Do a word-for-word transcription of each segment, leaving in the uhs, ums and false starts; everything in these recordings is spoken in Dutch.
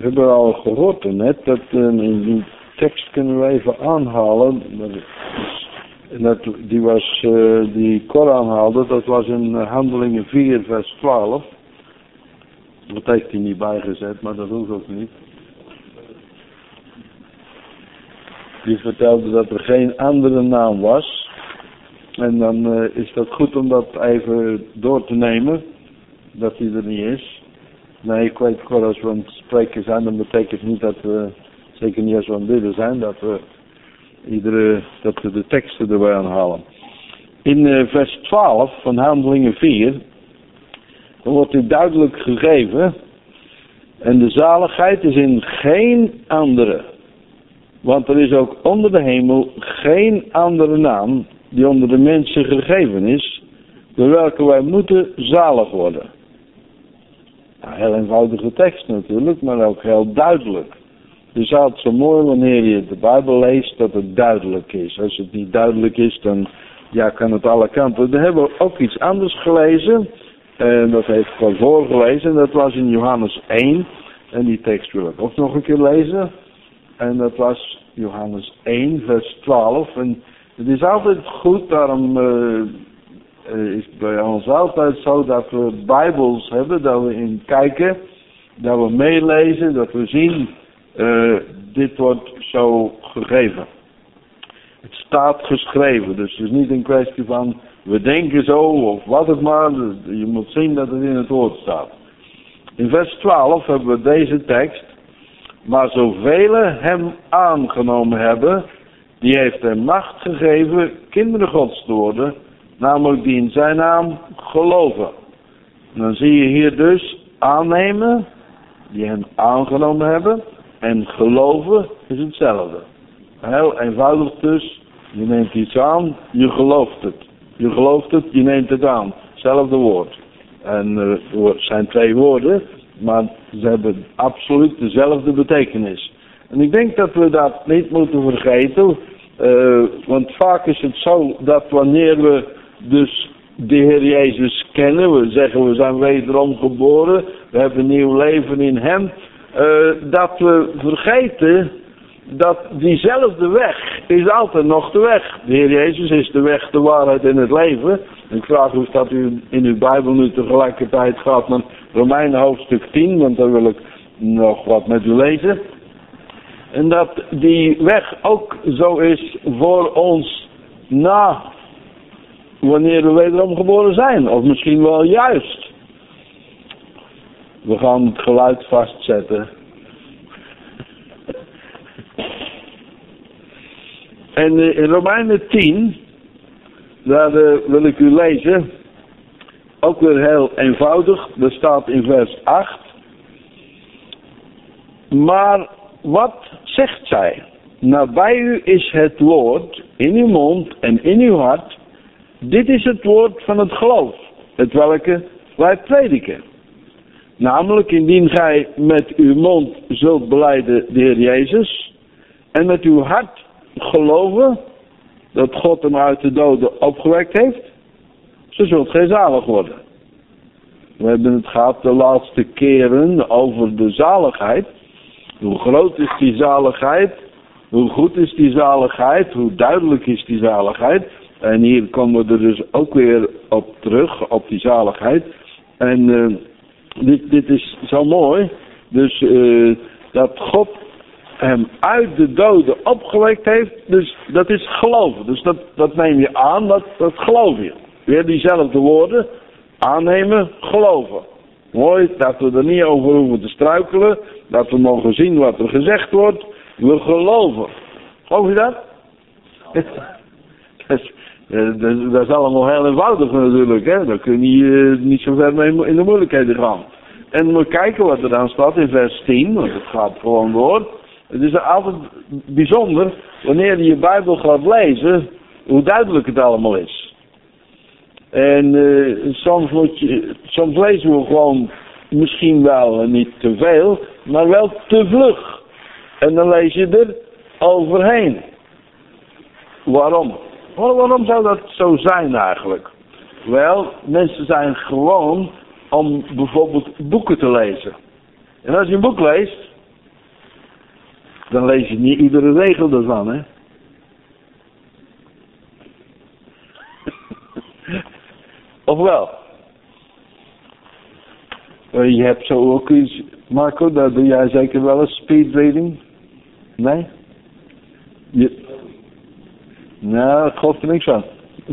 We hebben al gehoord net, dat uh, in die tekst kunnen we even aanhalen. En dat, die was, uh, die Cor aanhaalde, dat was in Handelingen vier vers twaalf. Dat heeft hij niet bijgezet, maar dat hoeft ook niet. Die vertelde dat er geen andere naam was. En dan uh, is dat goed om dat even door te nemen. Dat hij er niet is. Nee, ik weet wel, als we aan het spreken zijn, dan betekent niet dat we, zeker niet als we aan het bidden zijn, dat we iedere, dat we de teksten erbij aanhalen. In uh, vers twaalf van Handelingen vier, dan wordt dit duidelijk gegeven. En de zaligheid is in geen andere. Want er is ook onder de hemel geen andere naam die onder de mensen gegeven is, door welke wij moeten zalig worden. Nou, heel eenvoudige tekst natuurlijk, maar ook heel duidelijk. Het is altijd zo mooi wanneer je de Bijbel leest dat het duidelijk is. Als het niet duidelijk is, dan ja, kan het alle kanten. We hebben ook iets anders gelezen. En dat heeft Paul voorgelezen. En dat was in Johannes één. En die tekst wil ik ook nog een keer lezen. En dat was Johannes één, vers twaalf. En het is altijd goed, daarom uh, uh, is het bij ons altijd zo dat we Bijbels hebben, dat we in kijken, dat we meelezen, dat we zien, uh, dit wordt zo gegeven. Het staat geschreven, dus het is niet een kwestie van, we denken zo of wat het maar, je moet zien dat het in het woord staat. In vers twaalf hebben we deze tekst. Maar zoveel hem aangenomen hebben, die heeft hem macht gegeven kinderen Gods te worden, namelijk die in zijn naam geloven. En dan zie je hier dus aannemen, die hem aangenomen hebben, en geloven is hetzelfde. Heel eenvoudig dus, je neemt iets aan, je gelooft het. Je gelooft het, je neemt het aan. Hetzelfde woord. En uh, het zijn twee woorden, maar ze hebben absoluut dezelfde betekenis. En ik denk dat we dat niet moeten vergeten. Uh, want vaak is het zo dat wanneer we dus de Heer Jezus kennen, we zeggen we zijn wederom geboren, we hebben een nieuw leven in Hem, uh, dat we vergeten dat diezelfde weg is altijd nog de weg. De Heer Jezus is de weg, de waarheid en het leven. Ik vraag u of dat u in uw Bijbel nu tegelijkertijd gaat naar Romeinen hoofdstuk tien, want daar wil ik nog wat met u lezen. En dat die weg ook zo is voor ons na wanneer we wederom geboren zijn. Of misschien wel juist. We gaan het geluid vastzetten. En in Romeinen tien, daar uh, wil ik u lezen, ook weer heel eenvoudig, dat staat in vers acht. Maar wat zegt zij? Nabij u is het woord, in uw mond en in uw hart. Dit is het woord van het geloof, het welke wij prediken. Namelijk indien gij met uw mond zult belijden de Heer Jezus, en met uw hart geloven dat God hem uit de doden opgewekt heeft, zo zult gij zalig worden. We hebben het gehad de laatste keren over de zaligheid. Hoe groot is die zaligheid? Hoe goed is die zaligheid? Hoe duidelijk is die zaligheid? En hier komen we er dus ook weer op terug, op die zaligheid. En uh, dit, dit is zo mooi. Dus uh, dat God hem uit de doden opgewekt heeft, dus dat is geloven. Dus dat, dat neem je aan, dat, dat geloof je. Weer diezelfde woorden, aannemen, geloven. Mooi, dat we er niet over hoeven te struikelen, dat we mogen zien wat er gezegd wordt. We geloven. Geloof je dat? dat, is, dat, dat is allemaal heel eenvoudig natuurlijk, hè. Daar kun je uh, niet zo ver mee in de moeilijkheden gaan. En we kijken wat er dan staat in vers tien, want het gaat gewoon door. Het is altijd bijzonder wanneer je je Bijbel gaat lezen, hoe duidelijk het allemaal is. En uh, soms, moet je, soms lezen we gewoon misschien wel niet te veel, maar wel te vlug. En dan lees je er overheen. Waarom? Waarom zou dat zo zijn eigenlijk? Wel, mensen zijn gewoon om bijvoorbeeld boeken te lezen. En als je een boek leest, dan lees je niet iedere regel ervan, hè. Of wel? Je hebt zo ook iets, Marco, dat doe jij zeker wel eens speedreading? Nee? Je... Nou, ik geloof er niks van.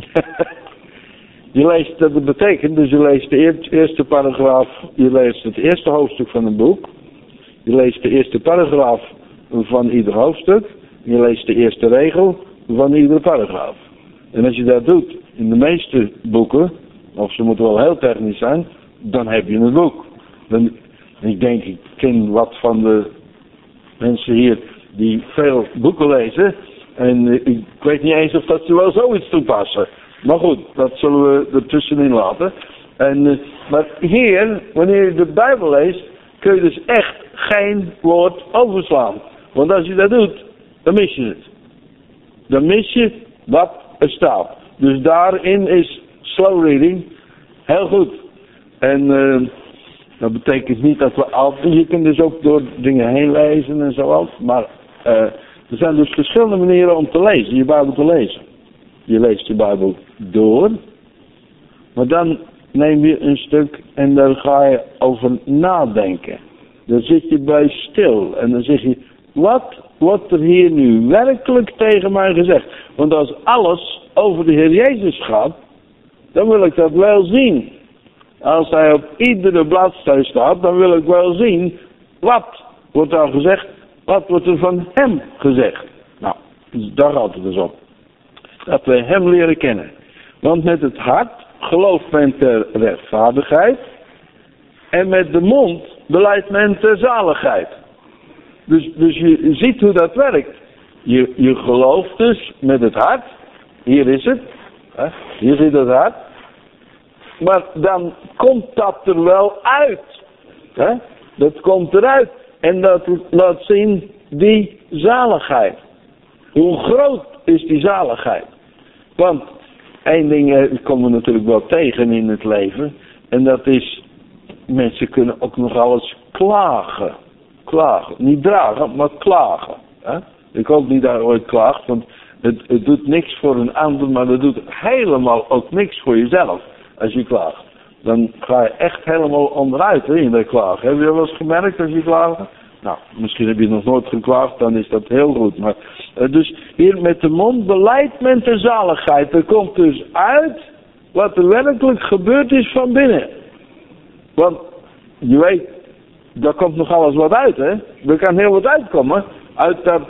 Je leest, dat betekent, dus je leest de eerste paragraaf, je leest het eerste hoofdstuk van een boek. Je leest de eerste paragraaf van ieder hoofdstuk. Je leest de eerste regel van iedere paragraaf. En als je dat doet in de meeste boeken, of ze moeten wel heel technisch zijn, dan heb je een boek. Dan, ik denk, ik ken wat van de mensen hier die veel boeken lezen. En ik weet niet eens of dat ze wel zoiets toepassen. Maar goed, dat zullen we ertussenin laten. En, uh, maar hier, wanneer je de Bijbel leest, kun je dus echt geen woord overslaan. Want als je dat doet, dan mis je het. Dan mis je wat er staat. Dus daarin is slow reading heel goed. En uh, dat betekent niet dat we altijd... Je kunt dus ook door dingen heen lezen en zo ook. Maar uh, er zijn dus verschillende manieren om te lezen, je Bijbel te lezen. Je leest je Bijbel door. Maar dan neem je een stuk en daar ga je over nadenken. Dan zit je bij stil en dan zeg je, wat wordt er hier nu werkelijk tegen mij gezegd? Want als alles over de Heer Jezus gaat, dan wil ik dat wel zien. Als hij op iedere bladzijde staat, dan wil ik wel zien, wat wordt daar gezegd, wat wordt er van hem gezegd. Nou, dus daar gaat het dus op. Dat we hem leren kennen. Want met het hart gelooft men ter rechtvaardigheid en met de mond beleidt men ter zaligheid. Dus, dus je ziet hoe dat werkt. Je, je gelooft dus met het hart, hier is het, hè? Hier zit het hart, maar dan komt dat er wel uit. Hè? Dat komt eruit en dat laat zien die zaligheid. Hoe groot is die zaligheid? Want één ding eh, komen we natuurlijk wel tegen in het leven. En dat is, mensen kunnen ook nog alles klagen. Klagen. Niet dragen, maar klagen. Hè? Ik hoop niet dat je ooit klaagt, want het, het doet niks voor een ander, maar het doet helemaal ook niks voor jezelf als je klaagt. Dan ga je echt helemaal onderuit hè, in dat klagen. Heb je dat wel eens gemerkt als je klaagt? Nou, misschien heb je nog nooit geklaagd, dan is dat heel goed. Maar, uh, dus hier met de mond beleidt men ter zaligheid. Er komt dus uit wat er werkelijk gebeurd is van binnen. Want je weet, daar komt nog alles wat uit, hè. Er kan heel wat uitkomen. Uit dat...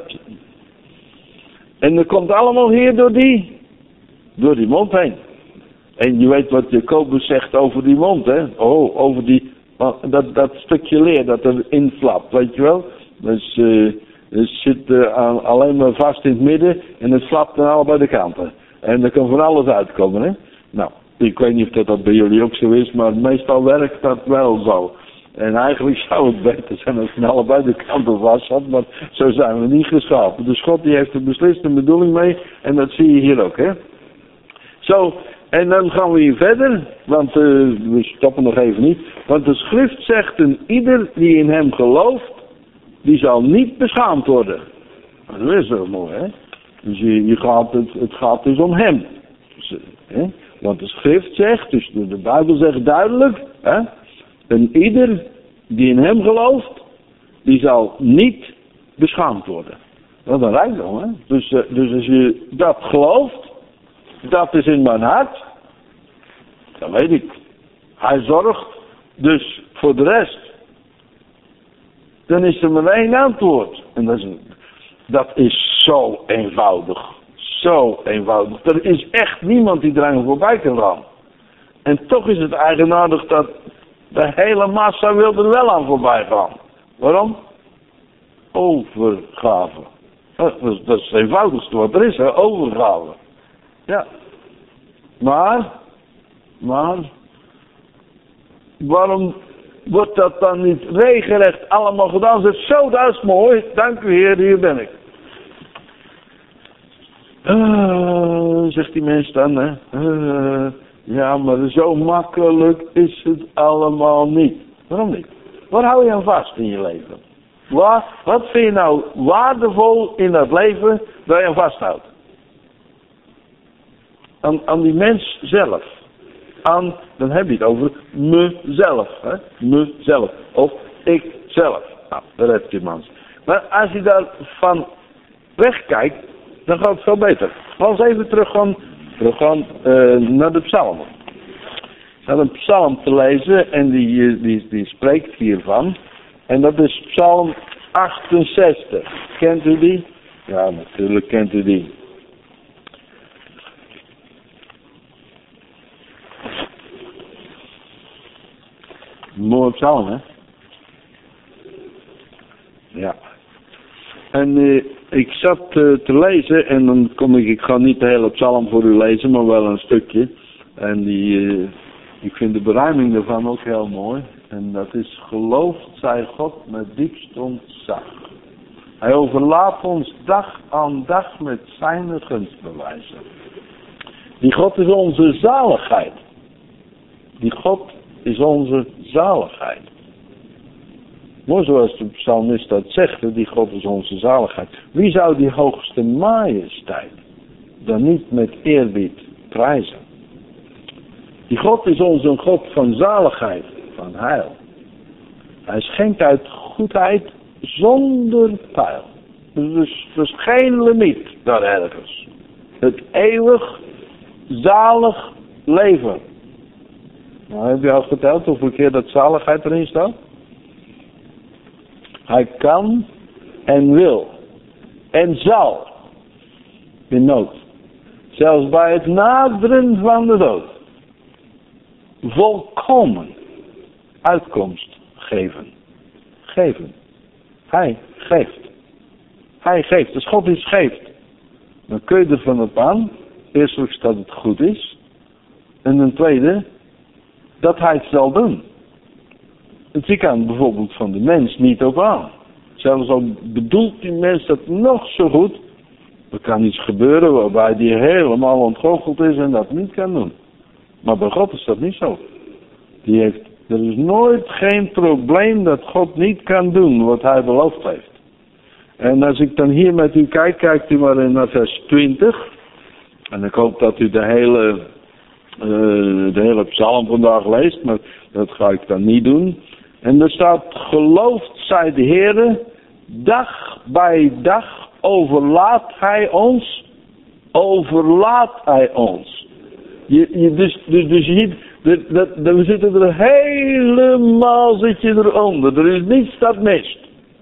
En dat komt allemaal hier door die, door die mond heen. En je weet wat Jacobus zegt over die mond, hè. Oh, over die... Dat, dat stukje leer dat er inflapt, weet je wel. Dus uh, het zit uh, alleen maar vast in het midden en het flapt aan allebei de kanten. En er kan van alles uitkomen, hè. Nou, ik weet niet of dat, dat bij jullie ook zo is, maar meestal werkt dat wel zo. En eigenlijk zou het beter zijn als het aan allebei de kanten vast zat, maar zo zijn we niet geschapen. Dus God die heeft er beslist een bedoeling mee en dat zie je hier ook, hè. Zo... En dan gaan we hier verder, want uh, we stoppen nog even niet. Want de schrift zegt, een ieder die in hem gelooft, die zal niet beschaamd worden. Dat is wel mooi, hè. Dus je, je gaat het, het gaat dus om hem. Dus, hè? Want de schrift zegt, dus de, de Bijbel zegt duidelijk, hè, een ieder die in hem gelooft, die zal niet beschaamd worden. Wat een rijkdom, hè. Dus, uh, dus als je dat gelooft, dat is in mijn hart. Dat weet ik. Hij zorgt dus voor de rest. Dan is er maar één antwoord. En dat is, dat is zo eenvoudig. Zo eenvoudig. Er is echt niemand die er aan voorbij kan gaan. En toch is het eigenaardig dat de hele massa wil er wel aan voorbij gaan. Waarom? Overgave. Dat is, dat is het eenvoudigste wat er is, hè? Overgave. Ja, maar, maar, waarom wordt dat dan niet regelrecht allemaal gedaan? Zegt zo, dat is mooi, dank u Heer, hier ben ik. Uh, zegt die mens dan, hè. Uh, ja, maar zo makkelijk is het allemaal niet. Waarom niet? Waar hou je aan vast in je leven? Wat, wat vind je nou waardevol in dat leven dat je aan vasthoudt? Aan, aan die mens zelf. Aan, dan heb je het over mezelf. Hè? Mezelf. Of ikzelf. Nou, daar heb je man. Maar als je daarvan wegkijkt, dan gaat het veel beter. Laten we even terug gaan, terug gaan uh, naar de psalmen. Ik had een psalm te lezen en die, die, die spreekt hiervan. En dat is psalm achtenzestig. Kent u die? Ja, natuurlijk kent u die. Mooi psalm, hè? Ja. En uh, ik zat uh, te lezen en dan kom ik, ik ga niet de hele psalm voor u lezen, maar wel een stukje. En die, uh, ik vind de beruiming daarvan ook heel mooi. En dat is: geloofd zij God met diepst ontzag. Hij overlaat ons dag aan dag met zijn gunstbewijzen. Die God is onze zaligheid. Die God is onze zaligheid. Mooi zoals de psalmist dat zegt, die God is onze zaligheid. Wie zou die hoogste majesteit dan niet met eerbied prijzen? Die God is ons een God van zaligheid, van heil. Hij schenkt uit goedheid zonder pijl. Dus er is geen limiet daar ergens. Het eeuwig zalig leven. Nou, heb je al verteld hoeveel keer dat zaligheid erin staat? Hij kan en wil en zal in nood, zelfs bij het naderen van de dood, volkomen uitkomst geven. Geven. Hij geeft. Hij geeft. Als God iets geeft, dan kun je ervan op aan, eerstelijk dat het goed is, en ten tweede, dat hij het zal doen. Het je kan bijvoorbeeld van de mens niet op aan. Zelfs al bedoelt die mens dat nog zo goed, er kan iets gebeuren waarbij die helemaal ontgoocheld is en dat niet kan doen. Maar bij God is dat niet zo. Die heeft, er is nooit geen probleem dat God niet kan doen wat hij beloofd heeft. En als ik dan hier met u kijk, kijkt u maar naar vers twintig. En ik hoop dat u de hele, uh, de hele psalm vandaag leest, maar dat ga ik dan niet doen. En er staat: geloofd zij de Heere, dag bij dag overlaat hij ons, overlaat hij ons. Je, je, dus, dus, dus je ziet, dat, dat, we zitten er helemaal, zit je eronder, er is niets dat mist.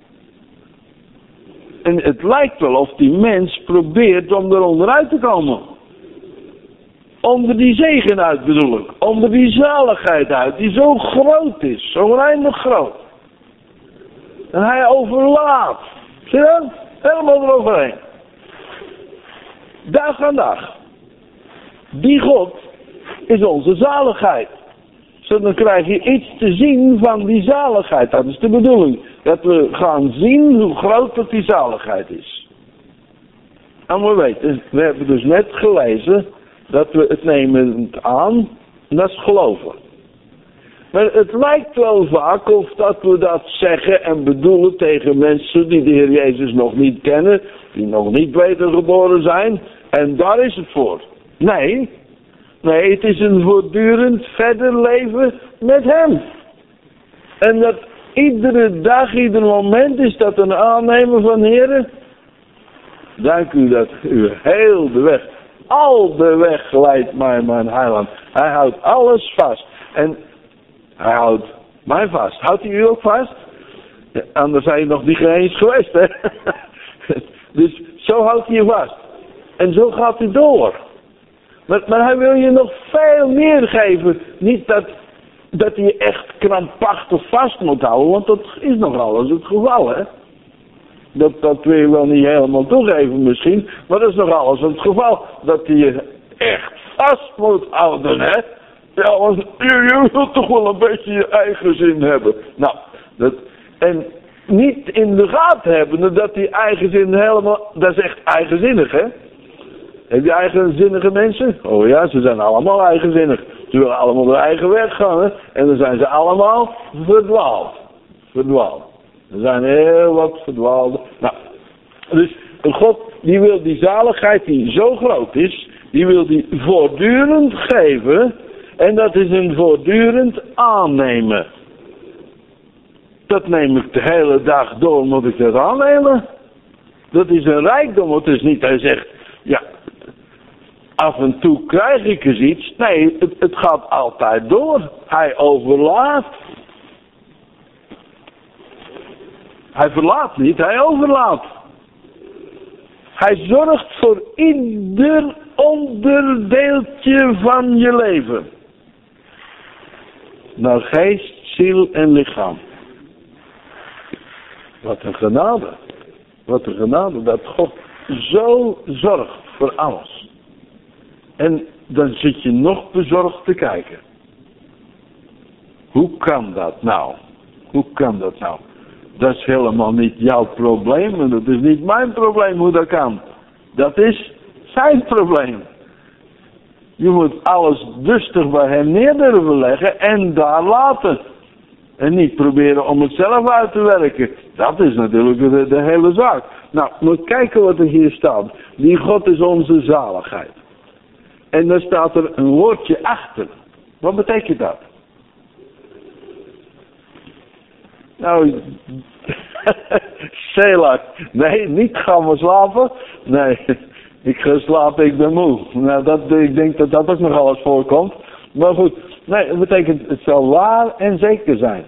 En het lijkt wel of die mens probeert om er onderuit te komen. Onder die zegen uit bedoel ik. Onder die zaligheid uit. Die zo groot is. Zo oneindig groot. En hij overlaat. Zie je dat? Helemaal eroverheen. Dag aan dag. Die God is onze zaligheid. Zo dan krijg je iets te zien van die zaligheid. Dat is de bedoeling. Dat we gaan zien hoe groot dat die zaligheid is. En we weten, we hebben dus net gelezen dat we het nemen aan, en dat is geloven. Maar het lijkt wel vaak of dat we dat zeggen en bedoelen tegen mensen die de Heer Jezus nog niet kennen, die nog niet wedergeboren zijn, en daar is het voor. Nee, nee, het is een voortdurend verder leven met Hem. En dat iedere dag, ieder moment is dat een aannemen van Heer. Dank u dat u heel de weg, al de weg leidt mij mijn heiland. Hij houdt alles vast. En hij houdt mij vast. Houdt hij u ook vast? Ja, anders zijn je nog niet eens geweest, hè? Dus zo houdt hij je vast. En zo gaat hij door. Maar, maar hij wil je nog veel meer geven. Niet dat, dat hij je echt krampachtig vast moet houden, want dat is nog alles het geval, hè? Dat, dat wil je wel niet helemaal toegeven misschien, maar dat is nog alles het geval. Dat hij je echt vast moet houden, hè? Ja, want je, je wilt toch wel een beetje je eigen zin hebben. Nou, dat, en niet in de gaten hebben dat die eigen zin helemaal, dat is echt eigenzinnig, hè? Heb je eigenzinnige mensen? Oh ja, ze zijn allemaal eigenzinnig. Ze willen allemaal hun eigen weg gaan, hè? En dan zijn ze allemaal verdwaald. Verdwaald. Er zijn heel wat verdwaalde. Nou, dus God die wil die zaligheid die zo groot is, die wil die voortdurend geven. En dat is een voortdurend aannemen. Dat neem ik de hele dag door, moet ik dat aannemen. Dat is een rijkdom, het is niet, hij zegt, ja, af en toe krijg ik eens iets. Nee, het, het gaat altijd door. Hij overlaat. Hij verlaat niet, hij overlaat. Hij zorgt voor ieder onderdeeltje van je leven. Naar geest, ziel en lichaam. Wat een genade. Wat een genade dat God zo zorgt voor alles. En dan zit je nog bezorgd te kijken. Hoe kan dat nou? Hoe kan dat nou? Dat is helemaal niet jouw probleem en dat is niet mijn probleem hoe dat kan. Dat is zijn probleem. Je moet alles rustig bij hem neer durven leggen en daar laten. En niet proberen om het zelf uit te werken. Dat is natuurlijk de, de hele zaak. Nou, moet kijken wat er hier staat. Die God is onze zaligheid. En dan staat er een woordje achter. Wat betekent dat? Nou, Selah. Nee, niet gaan we slapen. Nee, ik ga slapen, ik ben moe. Nou, dat, ik denk dat dat ook nog alles voorkomt. Maar goed, nee, dat betekent het zal waar en zeker zijn.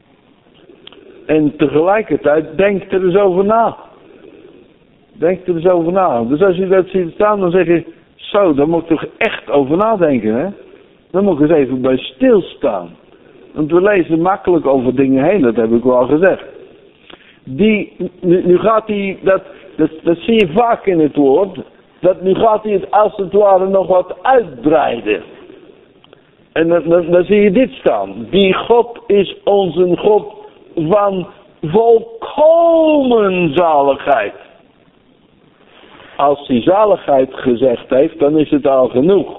En tegelijkertijd, denk er eens over na. Denk er eens over na. Dus als je dat ziet staan, dan zeg je, zo, daar moet ik toch echt over nadenken, hè. Dan moet ik eens even bij stilstaan. Want we lezen makkelijk over dingen heen, dat heb ik wel gezegd. Die, nu, nu gaat hij, dat, dat, dat zie je vaak in het woord, dat nu gaat hij het als het ware nog wat uitbreiden. En dan, dan, dan zie je dit staan. Die God is onze God van volkomen zaligheid. Als hij zaligheid gezegd heeft, dan is het al genoeg.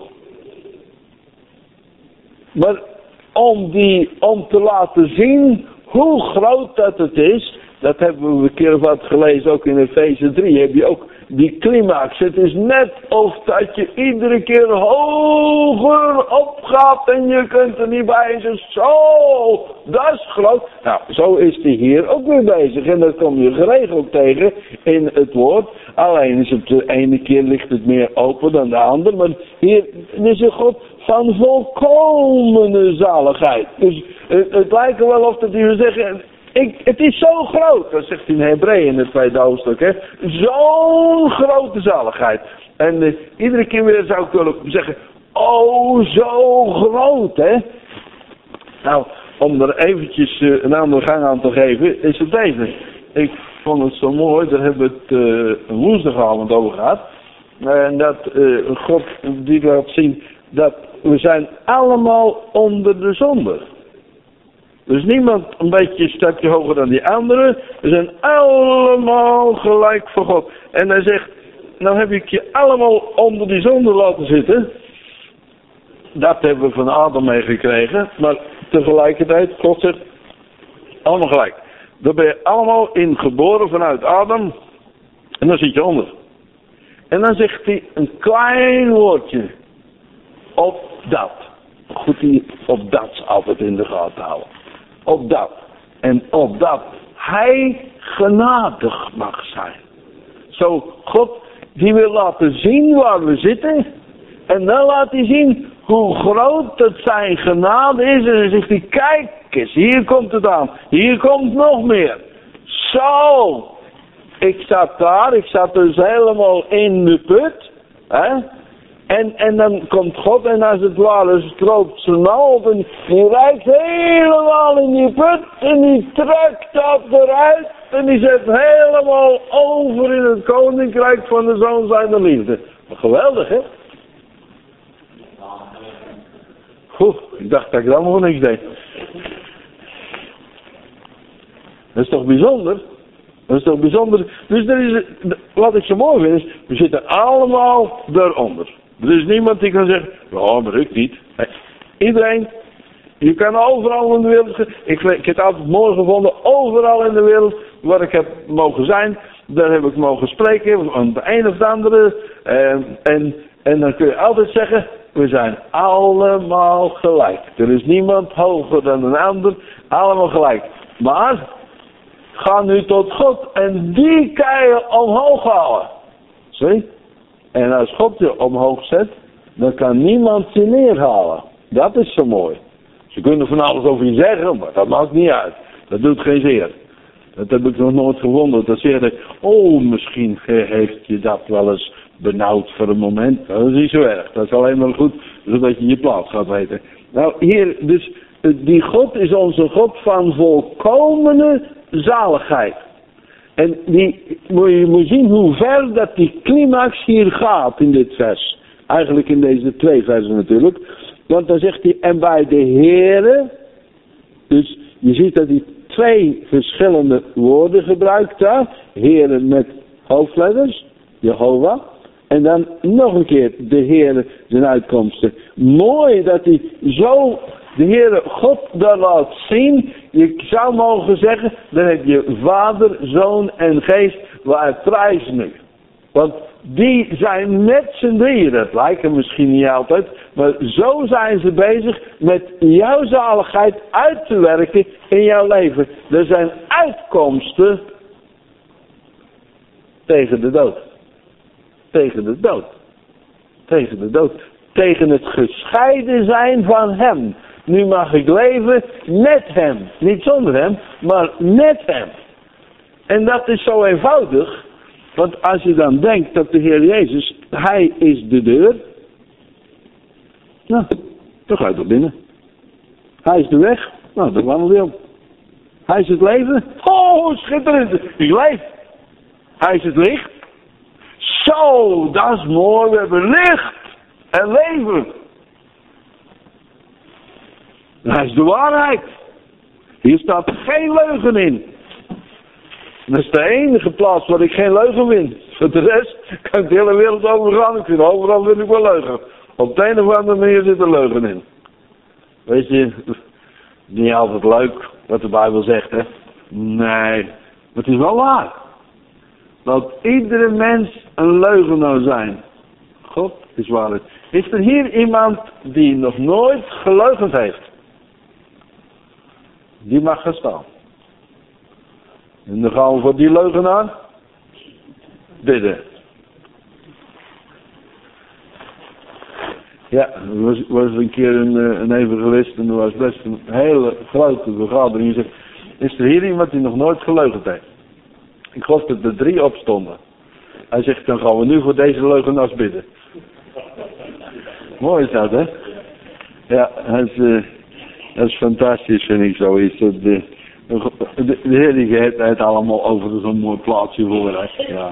Maar om, die, om te laten zien hoe groot dat het is, dat hebben we een keer wat gelezen, ook in Efeze drie, heb je ook die climax. Het is net of dat je iedere keer hoger opgaat en je kunt er niet bij zijn. Zo, dat is groot. Nou, zo is hij hier ook weer bezig. En dat kom je geregeld tegen in het woord. Alleen is het de ene keer ligt het meer open dan de andere. Maar hier is een God van volkomene zaligheid. Dus het, het lijkt wel of dat hij wil zeggen, ik, het is zo groot. Dat zegt hij in Hebreeën in het tweede hoofdstuk. Hè? Zo'n grote zaligheid. En uh, iedere keer weer zou ik willen zeggen, oh zo groot hè. Nou, om er eventjes uh, een andere gang aan te geven, is het deze. Ik vond het zo mooi, daar hebben we het uh, woensdagavond over gehad. En dat uh, God die laat zien dat we zijn allemaal onder de zonde. Dus niemand een beetje een stapje hoger dan die anderen. We zijn allemaal gelijk voor God. En hij zegt, nou heb ik je allemaal onder die zonde laten zitten. Dat hebben we van Adam meegekregen. Maar tegelijkertijd, God zegt, allemaal gelijk. Daar ben je allemaal in geboren vanuit Adam. En dan zit je onder. En dan zegt hij een klein woordje. Op dat. Goed, die op dat altijd in de gaten houden. Op dat. En op dat hij genadig mag zijn. Zo, God die wil laten zien waar we zitten. En dan laat hij zien hoe groot het zijn genade is. En dan zegt hij, kijk eens, hier komt het aan. Hier komt nog meer. Zo. Ik zat daar, ik zat dus helemaal in de put. Hè? En, en dan komt God en als het ware stroopt zijn mouw en die reikt helemaal in die put en die trekt dat eruit en die zet helemaal over in het koninkrijk van de Zoon zijner liefde. Geweldig, hè? Oeh, ik dacht dat ik dan nog niks deed. Dat is toch bijzonder? Dat is toch bijzonder? Dus er is, wat ik zo mooi vind is, we zitten allemaal daaronder. Er is niemand die kan zeggen, ja, maar ik niet. Nee. Iedereen Je kan overal in de wereld, ik, ik heb het altijd mooi gevonden, overal in de wereld waar ik heb mogen zijn, daar heb ik mogen spreken, aan de een of de andere. En, en, en dan kun je altijd zeggen, we zijn allemaal gelijk. Er is niemand hoger dan een ander, allemaal gelijk. Maar, ga nu tot God en die kan je omhoog halen. Zie? En als God je omhoog zet, dan kan niemand je neerhalen. Dat is zo mooi. Ze kunnen van alles over je zeggen, maar dat maakt niet uit. Dat doet geen zeer. Dat heb ik nog nooit gevonden. Dat zeggen, oh, misschien heeft je dat wel eens benauwd voor een moment. Dat is niet zo erg. Dat is alleen maar goed, zodat je je plaats gaat weten. Nou, hier, dus, die God is onze God van volkomene zaligheid. En die, moet je moet zien hoe ver dat die climax hier gaat in dit vers. Eigenlijk in deze twee versen natuurlijk. Want dan zegt hij, en bij de Heere, dus je ziet dat hij twee verschillende woorden gebruikt daar. Heere met hoofdletters, Jehovah. En dan nog een keer de Heere zijn uitkomsten. Mooi dat hij zo de Heere God daar laat zien. Je zou mogen zeggen, dan heb je Vader, Zoon en Geest, waar prijs nu. Want die zijn met z'n drieën, dat lijken misschien niet altijd, maar zo zijn ze bezig met jouw zaligheid uit te werken in jouw leven. Er zijn uitkomsten tegen de dood. Tegen de dood. Tegen de dood. Tegen het gescheiden zijn van hem. Nu mag ik leven met hem. Niet zonder hem, maar met hem. En dat is zo eenvoudig. Want als je dan denkt dat de Heer Jezus, hij is de deur. Nou, dan ga je er binnen. Hij is de weg. Nou, dan wandel je op. Hij is het leven. Oh, schitterend. Ik leef. Hij is het licht. Zo, dat is mooi. We hebben licht en leven. Hij is de waarheid. Hier staat geen leugen in. Dat is de enige plaats waar ik geen leugen vind. Voor de rest kan ik de hele wereld overgaan. Ik vind overal vind ik wel leugen. Op de een of andere manier zit er leugen in. Weet je, niet altijd leuk wat de Bijbel zegt, hè. Nee, maar het is wel waar. Dat iedere mens een leugenaar zijn. God is waarheid. Is er hier iemand die nog nooit geleugend heeft? Die mag gaan staan. En dan gaan we voor die leugenaar bidden. Ja, er was, was een keer een, een evangelist en er was best een hele grote vergadering. Die zegt, is er hier iemand die nog nooit geleugend heeft? Ik geloof dat er drie opstonden. Hij zegt, dan gaan we nu voor deze leugenaars bidden. Mooi is dat, hè? Ja, dat is, uh, dat is fantastisch, vind ik zoiets. Dat, uh, de, de Heer die heeft het allemaal over zo'n mooi plaatsje voor, hè? Ja.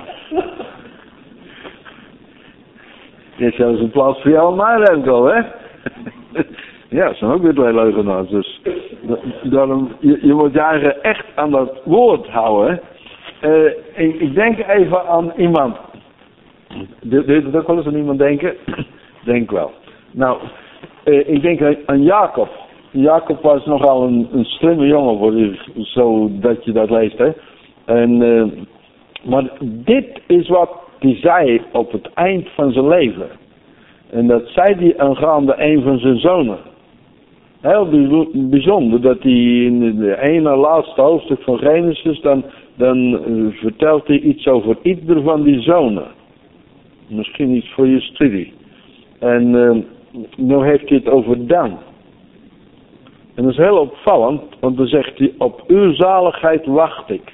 Er is zelfs een plaats voor jou en mij, Remco, hè? Ja, dat zijn ook weer twee leugenaars. Dus daarom, je, je moet je eigen echt aan dat woord houden, hè? Uh, ik, ik denk even aan iemand. Deed het ook wel eens aan iemand denken? Denk wel. Nou, uh, ik denk aan Jacob. Jacob was nogal een, een slimme jongen, voor je, zo dat je dat leest, hè. En, uh, maar dit is wat hij zei op het eind van zijn leven. En dat zei hij aangaande een van zijn zonen. Heel bijzonder dat hij in het ene laatste hoofdstuk van Genesis, dan, dan uh, vertelt hij iets over ieder van die zonen. Misschien iets voor je studie. En uh, nu heeft hij het over Dan. En dat is heel opvallend, want dan zegt hij, op uw zaligheid wacht ik.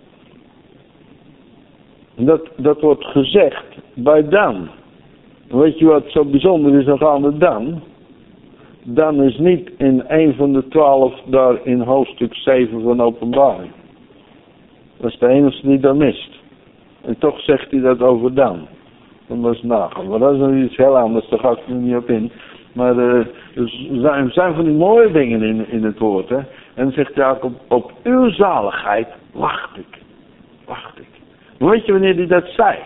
En dat, dat wordt gezegd bij Dan. En weet je wat zo bijzonder is aan de Dan? Dan is niet in een van de twaalf daar in hoofdstuk zeven van Openbaring. Dat is de enige die dat mist. En toch zegt hij dat over Dan. Dat was nagaan. Maar dat is nog iets heel anders, daar ga ik nu niet op in. Maar uh, er zijn, zijn van die mooie dingen in, in het woord. Hè? En dan zegt Jacob, op uw zaligheid wacht ik. Wacht ik. Maar weet je wanneer hij dat zei?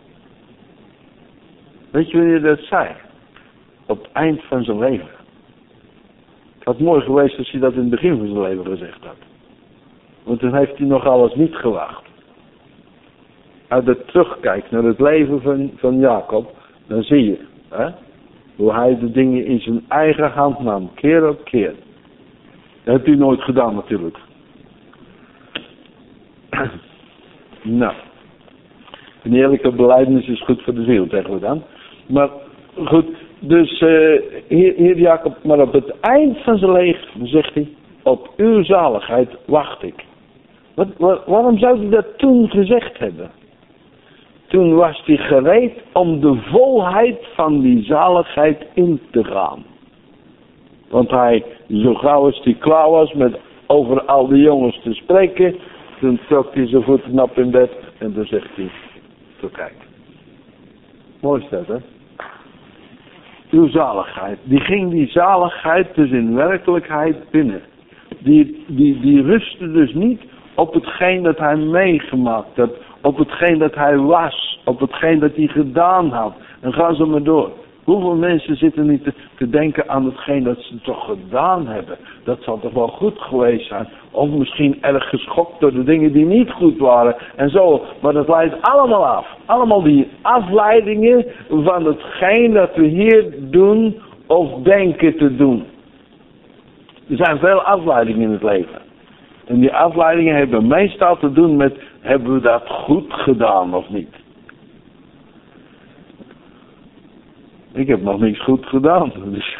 Weet je wanneer hij dat zei? Op het eind van zijn leven. Had mooi geweest als hij dat in het begin van zijn leven gezegd had. Want toen heeft hij nog alles niet gewacht. Als je terugkijkt naar het leven van, van Jacob, dan zie je hè, hoe hij de dingen in zijn eigen hand nam, keer op keer. Dat heeft hij nooit gedaan natuurlijk. Nou, een eerlijke belijdenis is goed voor de ziel, zeggen we dan. Maar goed, dus uh, hier, hier Jacob, maar op het eind van zijn leven zegt hij, op uw zaligheid wacht ik. Wat, waar, waarom zou hij dat toen gezegd hebben? Toen was hij gereed om de volheid van die zaligheid in te gaan. Want hij, zo gauw als hij klaar was met over al die jongens te spreken, toen trok hij zijn voeten op in bed en dan zegt hij, zo kijk. Mooi is dat, hè? Uw zaligheid. Die ging die zaligheid dus in werkelijkheid binnen. Die, die, die rustte dus niet op hetgeen dat hij meegemaakt had. Op hetgeen dat hij was. Op hetgeen dat hij gedaan had. En ga zo maar door. Hoeveel mensen zitten niet te, te denken aan hetgeen dat ze toch gedaan hebben. Dat zal toch wel goed geweest zijn. Of misschien erg geschokt door de dingen die niet goed waren. En zo. Maar dat leidt allemaal af. Allemaal die afleidingen van hetgeen dat we hier doen of denken te doen. Er zijn veel afleidingen in het leven. En die afleidingen hebben meestal te doen met, hebben we dat goed gedaan of niet? Ik heb nog niets goed gedaan. Dus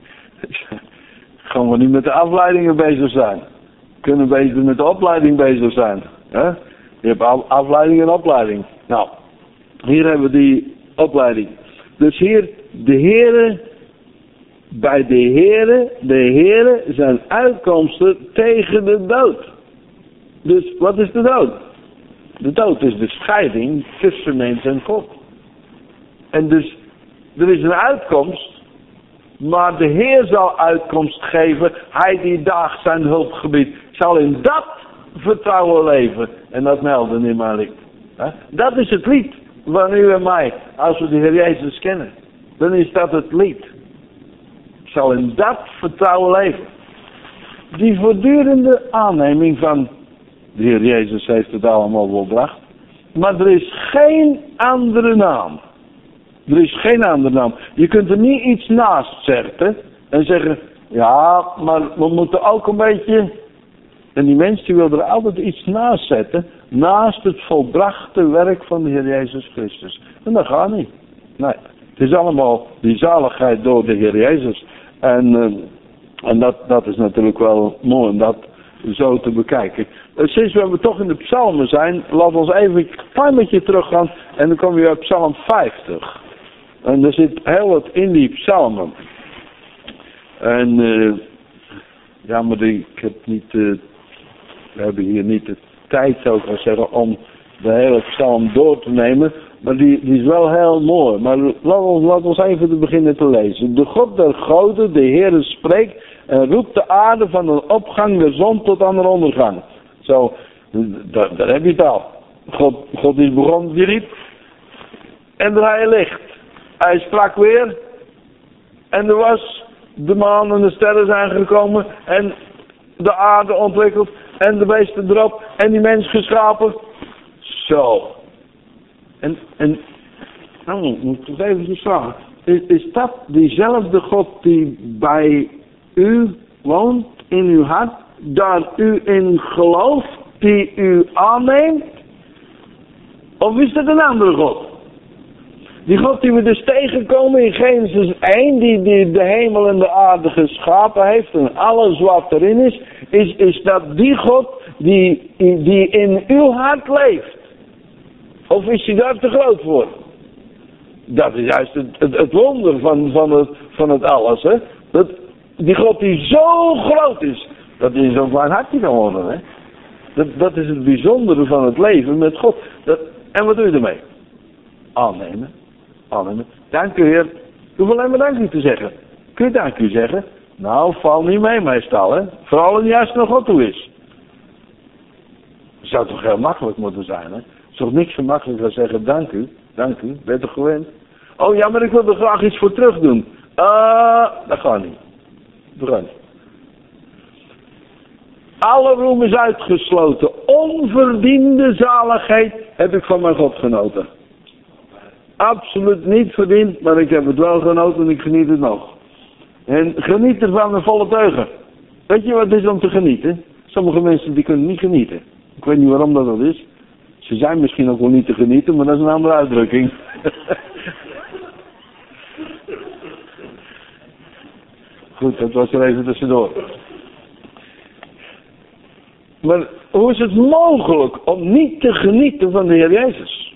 gaan we niet met de afleidingen bezig zijn. We kunnen beter met de opleiding bezig zijn. Hè? Je hebt afleiding en opleiding. Nou, hier hebben we die opleiding. Dus hier, de Heere, bij de Heere, de Heere zijn uitkomsten tegen de dood. Dus wat is de dood? De dood is de scheiding tussen mens en God. En dus, er is een uitkomst, maar de Heer zal uitkomst geven. Hij die daagt zijn hulpgebied, zal in dat vertrouwen leven. En dat melden in mijn lied. Dat is het lied van u en mij, als we de Heer Jezus kennen. Dan is dat het lied. Zal in dat vertrouwen leven. Die voortdurende aanneming van de Heer Jezus heeft het allemaal volbracht. Maar er is geen andere naam. Er is geen andere naam. Je kunt er niet iets naast zetten en zeggen, ja, maar we moeten ook een beetje. En die mens die wil er altijd iets naast zetten, naast het volbrachte werk van de Heer Jezus Christus. En dat gaat niet. Nee, het is allemaal die zaligheid door de Heer Jezus. En, uh, en dat, dat is natuurlijk wel mooi om dat zo te bekijken. Uh, sinds we toch in de psalmen zijn, laten we ons even een klein beetje teruggaan en dan komen we op psalm vijftig. En er zit heel wat in die psalmen. En uh, ja, maar die, ik heb niet, uh, we hebben hier niet de tijd, zou ik wel zeggen, om de hele psalm door te nemen. Maar die, die is wel heel mooi. Maar laten we laat ons even te beginnen te lezen. De God der goden, de Heere spreekt en roept de aarde van de opgang der zon tot aan de ondergang. Zo, daar, daar heb je het al. God, God is begonnen, die riep. En er hij ligt. Hij sprak weer. En er was de maan en de sterren zijn gekomen. En de aarde ontwikkeld. En de beesten erop. En die mens geschapen. Zo. En, en, nou, ik moet het even vragen. Is, is dat diezelfde God die bij u woont, in uw hart, daar u in gelooft, die u aanneemt? Of is dat een andere God? Die God die we dus tegenkomen in Genesis één, die, die de hemel en de aarde geschapen heeft en alles wat erin is, is, is dat die God die, die in uw hart leeft? Of is hij daar te groot voor? Dat is juist het, het, het wonder van, van, het, van het alles. Hè? Dat, die God die zo groot is, dat hij zo'n klein hartje kan worden. Hè? Dat, dat is het bijzondere van het leven met God. Dat, en wat doe je ermee? Aannemen. Aannemen. Dank u Heer. Je hoeft alleen maar dank u te zeggen. Kun je dank u zeggen? Nou, val niet mee meestal. Hè? Vooral niet als het naar God toe is. Dat zou toch heel makkelijk moeten zijn. Hè? Het is toch niks zo makkelijk als zeggen dank u. Dank u. Ben je toch gewend? Oh ja, maar ik wil er graag iets voor terug doen. Ah, uh, dat gaat niet. Dat gaat niet. alle roem is uitgesloten. Onverdiende zaligheid heb ik van mijn God genoten. Absoluut niet verdiend, maar ik heb het wel genoten en ik geniet het nog. En geniet ervan de volle teugen. Weet je wat het is om te genieten? Sommige mensen die kunnen niet genieten. Ik weet niet waarom dat, dat is. Ze zijn misschien ook wel niet te genieten, maar dat is een andere uitdrukking. Goed, dat was er even tussendoor. Maar hoe is het mogelijk om niet te genieten van de Heer Jezus?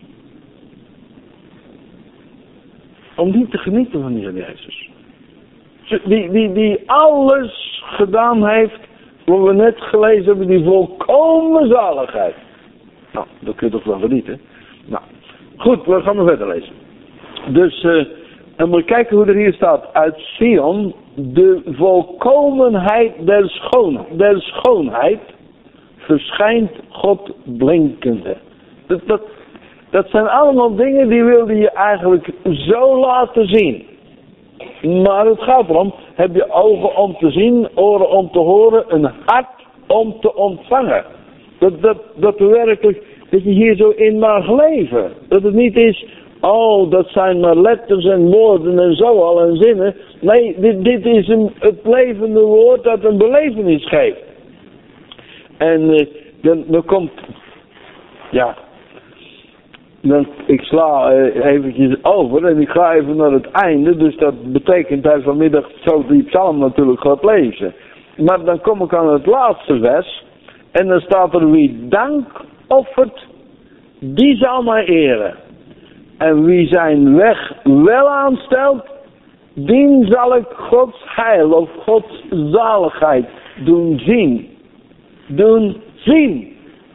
Om niet te genieten van de Heer Jezus. Die, die, die alles gedaan heeft, wat we net gelezen hebben, die volkomen zaligheid. Nou, dat kun je toch wel genieten. Nou, goed, we gaan maar verder lezen. Dus, uh, en we kijken hoe er hier staat. Uit Sion, de volkomenheid der, schoon, der schoonheid, verschijnt God blinkende. Dat, dat, dat zijn allemaal dingen die wilde je eigenlijk zo laten zien. Maar het gaat erom, heb je ogen om te zien, oren om te horen, een hart om te ontvangen. Dat, dat, dat we werkelijk, dat je hier zo in mag leven. Dat het niet is, oh, dat zijn maar letters en woorden en zo al en zinnen. Nee, dit, dit is een, het levende woord dat een belevenis geeft. En uh, dan, dan komt, ja, dan, ik sla uh, eventjes over en ik ga even naar het einde. Dus dat betekent dat hij vanmiddag zo die psalm natuurlijk gaat lezen. Maar dan kom ik aan het laatste vers. En dan staat er, wie dank offert, die zal mij eren. En wie zijn weg wel aanstelt, dien zal ik Gods heil of Gods zaligheid doen zien. Doen zien.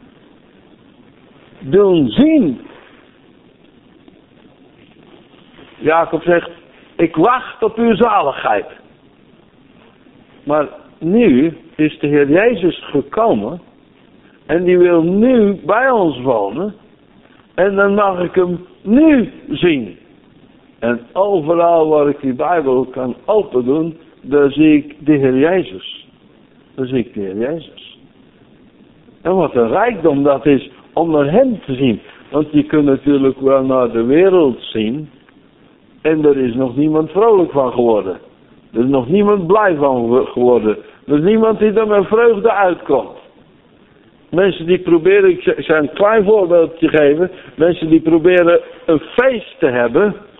Doen zien. Jacob zegt, ik wacht op uw zaligheid. Maar nu is de Heer Jezus gekomen en die wil nu bij ons wonen en dan mag ik hem nu zien. En overal waar ik die Bijbel kan open doen, daar zie ik de Heer Jezus. Daar zie ik de Heer Jezus. En wat een rijkdom dat is om naar hem te zien. Want je kunt natuurlijk wel naar de wereld zien en er is nog niemand vrolijk van geworden. Er is nog niemand blij van geworden. Er is niemand die er met vreugde uitkomt. Mensen die proberen, ik zal een klein voorbeeldje geven. Mensen die proberen een feest te hebben.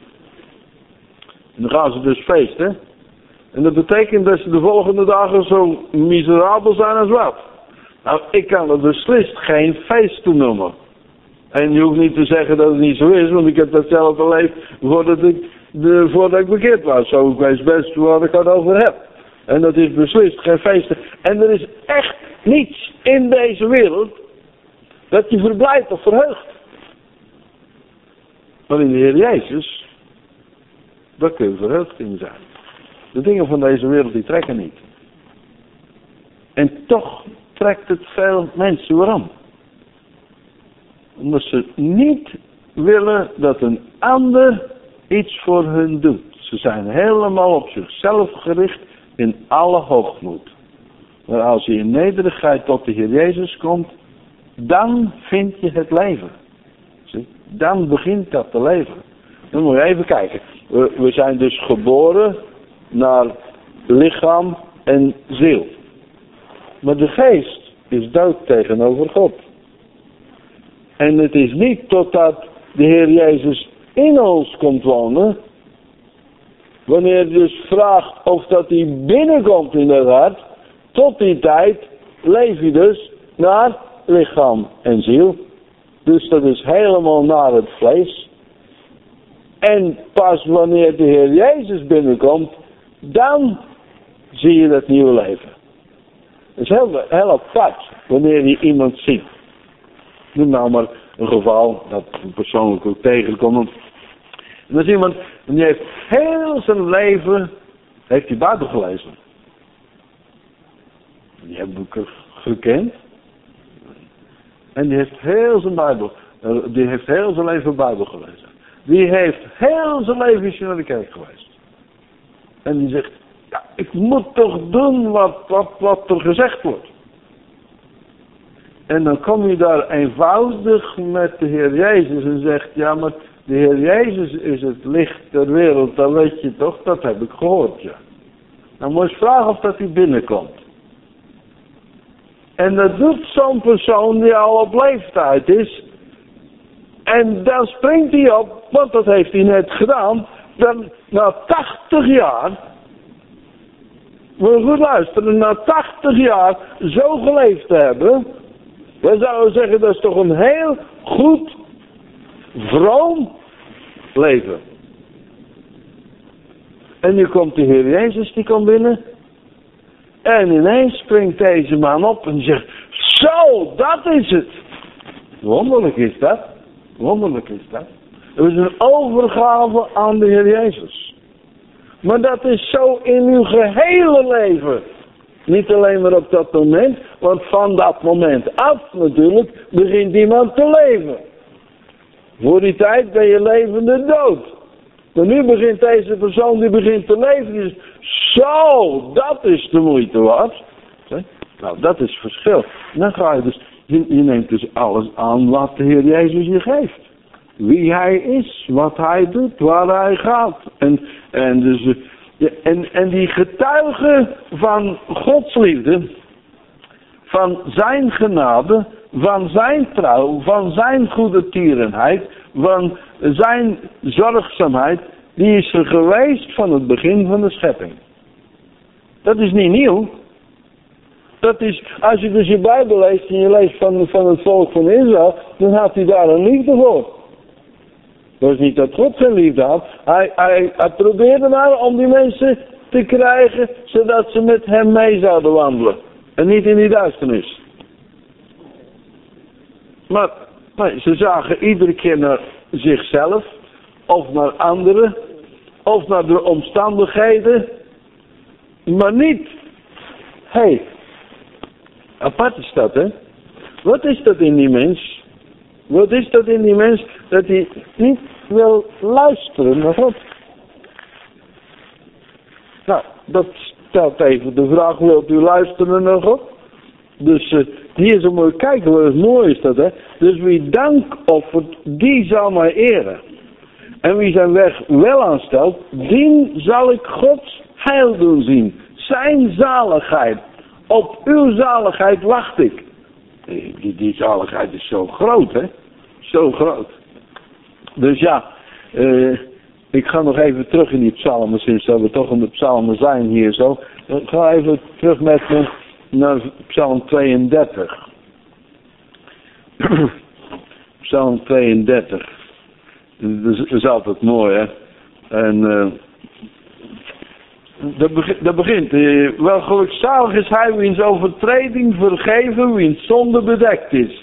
En dan gaan ze dus feesten. En dat betekent dat ze de volgende dagen zo miserabel zijn als wat. Nou, ik kan er beslist geen feest toe noemen. En je hoeft niet te zeggen dat het niet zo is, want ik heb dat zelf beleefd voordat ik, de, voordat ik bekeerd was. Zo, ik weet best waar ik het over heb. En dat is beslist geen feesten. En er is echt niets in deze wereld dat je verblijdt of verheugt. Maar in de Heer Jezus, daar kun je verheugd in zijn. De dingen van deze wereld die trekken niet. En toch trekt het veel mensen. Waarom? Omdat ze niet willen dat een ander iets voor hun doet. Ze zijn helemaal op zichzelf gericht in alle hoogmoed. Maar als je in nederigheid tot de Heer Jezus komt, dan vind je het leven. Zie? Dan begint dat te leven. Dan moet je even kijken. We, we zijn dus geboren naar lichaam en ziel. Maar de geest is dood tegenover God. En het is niet totdat de Heer Jezus in ons komt wonen, wanneer je dus vraagt of dat hij binnenkomt in het hart, tot die tijd leef je dus naar lichaam en ziel. Dus dat is helemaal naar het vlees. En pas wanneer de Heer Jezus binnenkomt, dan zie je dat nieuwe leven. Dat is heel, heel apart wanneer je iemand ziet. Noem nou maar een geval dat ik persoonlijk ook tegenkom. En dat is iemand en die heeft heel zijn leven heeft die Bijbel gelezen. Die heb ik gekend. En die heeft heel zijn Bijbel, die heeft heel zijn leven Bijbel gelezen. Die heeft heel zijn leven naar de kerk geweest. En die zegt, ja, ik moet toch doen wat, wat, wat er gezegd wordt. En dan kom je daar eenvoudig met de Heer Jezus en zegt, ja, maar de Heer Jezus is het licht der wereld, dat weet je toch, dat heb ik gehoord, ja. Dan moet je vragen of dat hij binnenkomt. En dat doet zo'n persoon die al op leeftijd is. En dan springt hij op, want dat heeft hij net gedaan. Dan na tachtig jaar, moet je goed luisteren, na tachtig jaar zo geleefd te hebben. Dan zouden we zeggen, dat is toch een heel goed, vroom leven. En nu komt de Heer Jezus, die komt binnen. En ineens springt deze man op en zegt, zo, dat is het. Wonderlijk is dat. Wonderlijk is dat. Het is een overgave aan de Heer Jezus. Maar dat is zo in uw gehele leven. Niet alleen maar op dat moment, want van dat moment af natuurlijk begint iemand te leven. Voor die tijd ben je levende dood. Maar nu begint deze persoon, die begint te leven, die zegt, zo, dat is de moeite waard. Nou, dat is het verschil. Dan ga je dus, je, je neemt dus alles aan wat de Heer Jezus je geeft. Wie hij is, wat hij doet, waar hij gaat. En, en, dus, en, en die getuigen van Gods liefde, van zijn genade, van zijn trouw, van zijn goede tierenheid, van zijn zorgzaamheid, die is er geweest van het begin van de schepping. Dat is niet nieuw. Dat is, als je dus je Bijbel leest en je leest van, van het volk van Israël, dan had hij daar een liefde voor. Dat is niet dat God geen liefde had. Hij, hij, hij probeerde maar om die mensen te krijgen, zodat ze met hem mee zouden wandelen. En niet in die duisternis. Maar, maar ze zagen iedere keer naar zichzelf, of naar anderen, of naar de omstandigheden, maar niet. Hé, hey, apart is dat, hè? Wat is dat in die mens? Wat is dat in die mens dat hij niet wil luisteren naar God? Nou, dat stelt even de vraag, wilt u luisteren naar God? Dus uh, hier zo mooi kijken, wat mooi is dat, hè? Dus wie dank offert, die zal mij eren. En wie zijn weg wel aanstelt, dien zal ik Gods heil doen zien. Zijn zaligheid. Op uw zaligheid wacht ik. Die, die zaligheid is zo groot, hè? Zo groot. Dus ja, uh, ik ga nog even terug in die psalmen, sinds dat we toch in de psalmen zijn hier zo. Ik ga even terug met me naar psalm tweeëndertig. Psalm tweeëndertig. Dat is altijd mooi, hè? En uh, dat, begint, dat begint. Uh, wel gelukzalig is hij wiens overtreding vergeven, wiens zonde bedekt is.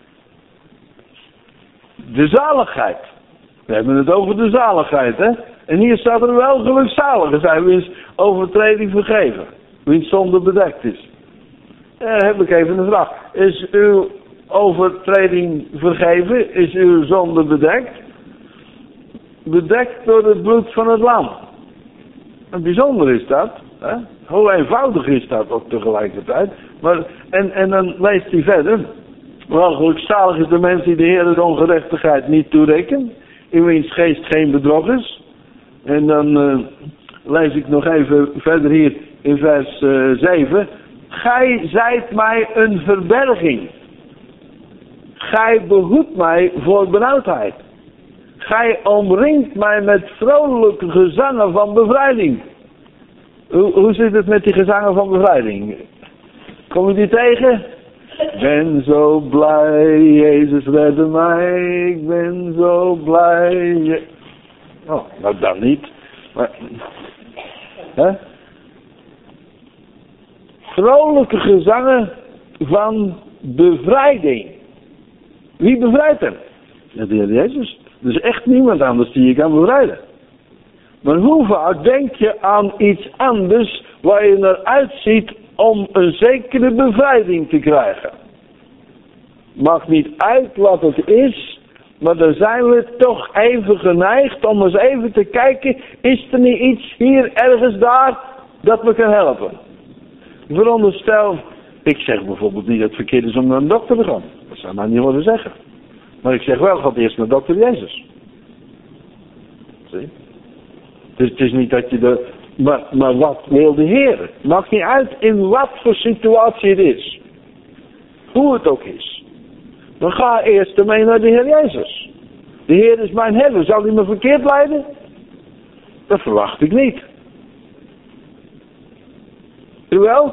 De zaligheid. We hebben het over de zaligheid, hè? En hier staat er wel gelukzalig is hij wiens overtreding vergeven, wiens zonde bedekt is. Uh, heb ik even een vraag. Is uw overtreding vergeven? Is uw zonde bedekt? Bedekt door het bloed van het lam. En bijzonder is dat. Hè? Hoe eenvoudig is dat ook tegelijkertijd. Maar, en, en dan leest hij verder. Wel gelukzalig is de mens die de Heer de ongerechtigheid niet toerekent. In wiens geest geen bedrog is. En dan uh, lees ik nog even verder hier in vers uh, zeven. Gij zijt mij een verberging. Gij behoedt mij voor benauwdheid. Gij omringt mij met vrolijke gezangen van bevrijding. Hoe, hoe zit het met die gezangen van bevrijding? Kom je die tegen? Ik ben zo blij, Jezus redde mij. Ik ben zo blij. Oh, nou dan niet. Maar, hè? Vrolijke gezangen van bevrijding. Wie bevrijdt hem? Ja, de Heer Jezus. Er is echt niemand anders die je kan bevrijden. Maar hoe vaak denk je aan iets anders waar je naar uitziet om een zekere bevrijding te krijgen? Maakt niet uit wat het is, maar dan zijn we toch even geneigd om eens even te kijken, is er niet iets hier, ergens daar, dat me kan helpen? Veronderstel, Ik zeg bijvoorbeeld niet dat het verkeerd is om naar een dokter te gaan. Dat zou mij niet worden zeggen. Maar ik zeg wel, ga eerst naar dokter Jezus. Zie? Dus het is niet dat je de... Maar, maar wat wil de Heer? Maakt niet uit in wat voor situatie het is. Hoe het ook is. Dan ga eerst ermee naar de Heer Jezus. De Heer is mijn herder. Zal hij me verkeerd leiden? Dat verwacht ik niet. Jawel?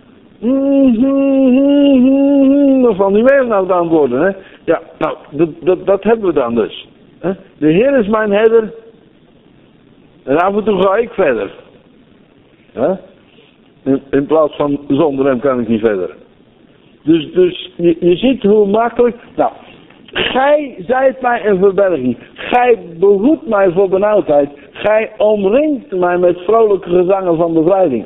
Dat valt niet meer nou te antwoorden, hè? Ja, nou, dat, dat, dat hebben we dan dus. Hè? De Heer is mijn herder. En af en toe ga ik verder. Hè? In, in plaats van zonder hem kan ik niet verder. Dus, dus je, je ziet hoe makkelijk... Nou, gij zijt mij een verberging. Gij behoedt mij voor benauwdheid. Gij omringt mij met vrolijke gezangen van bevrijding.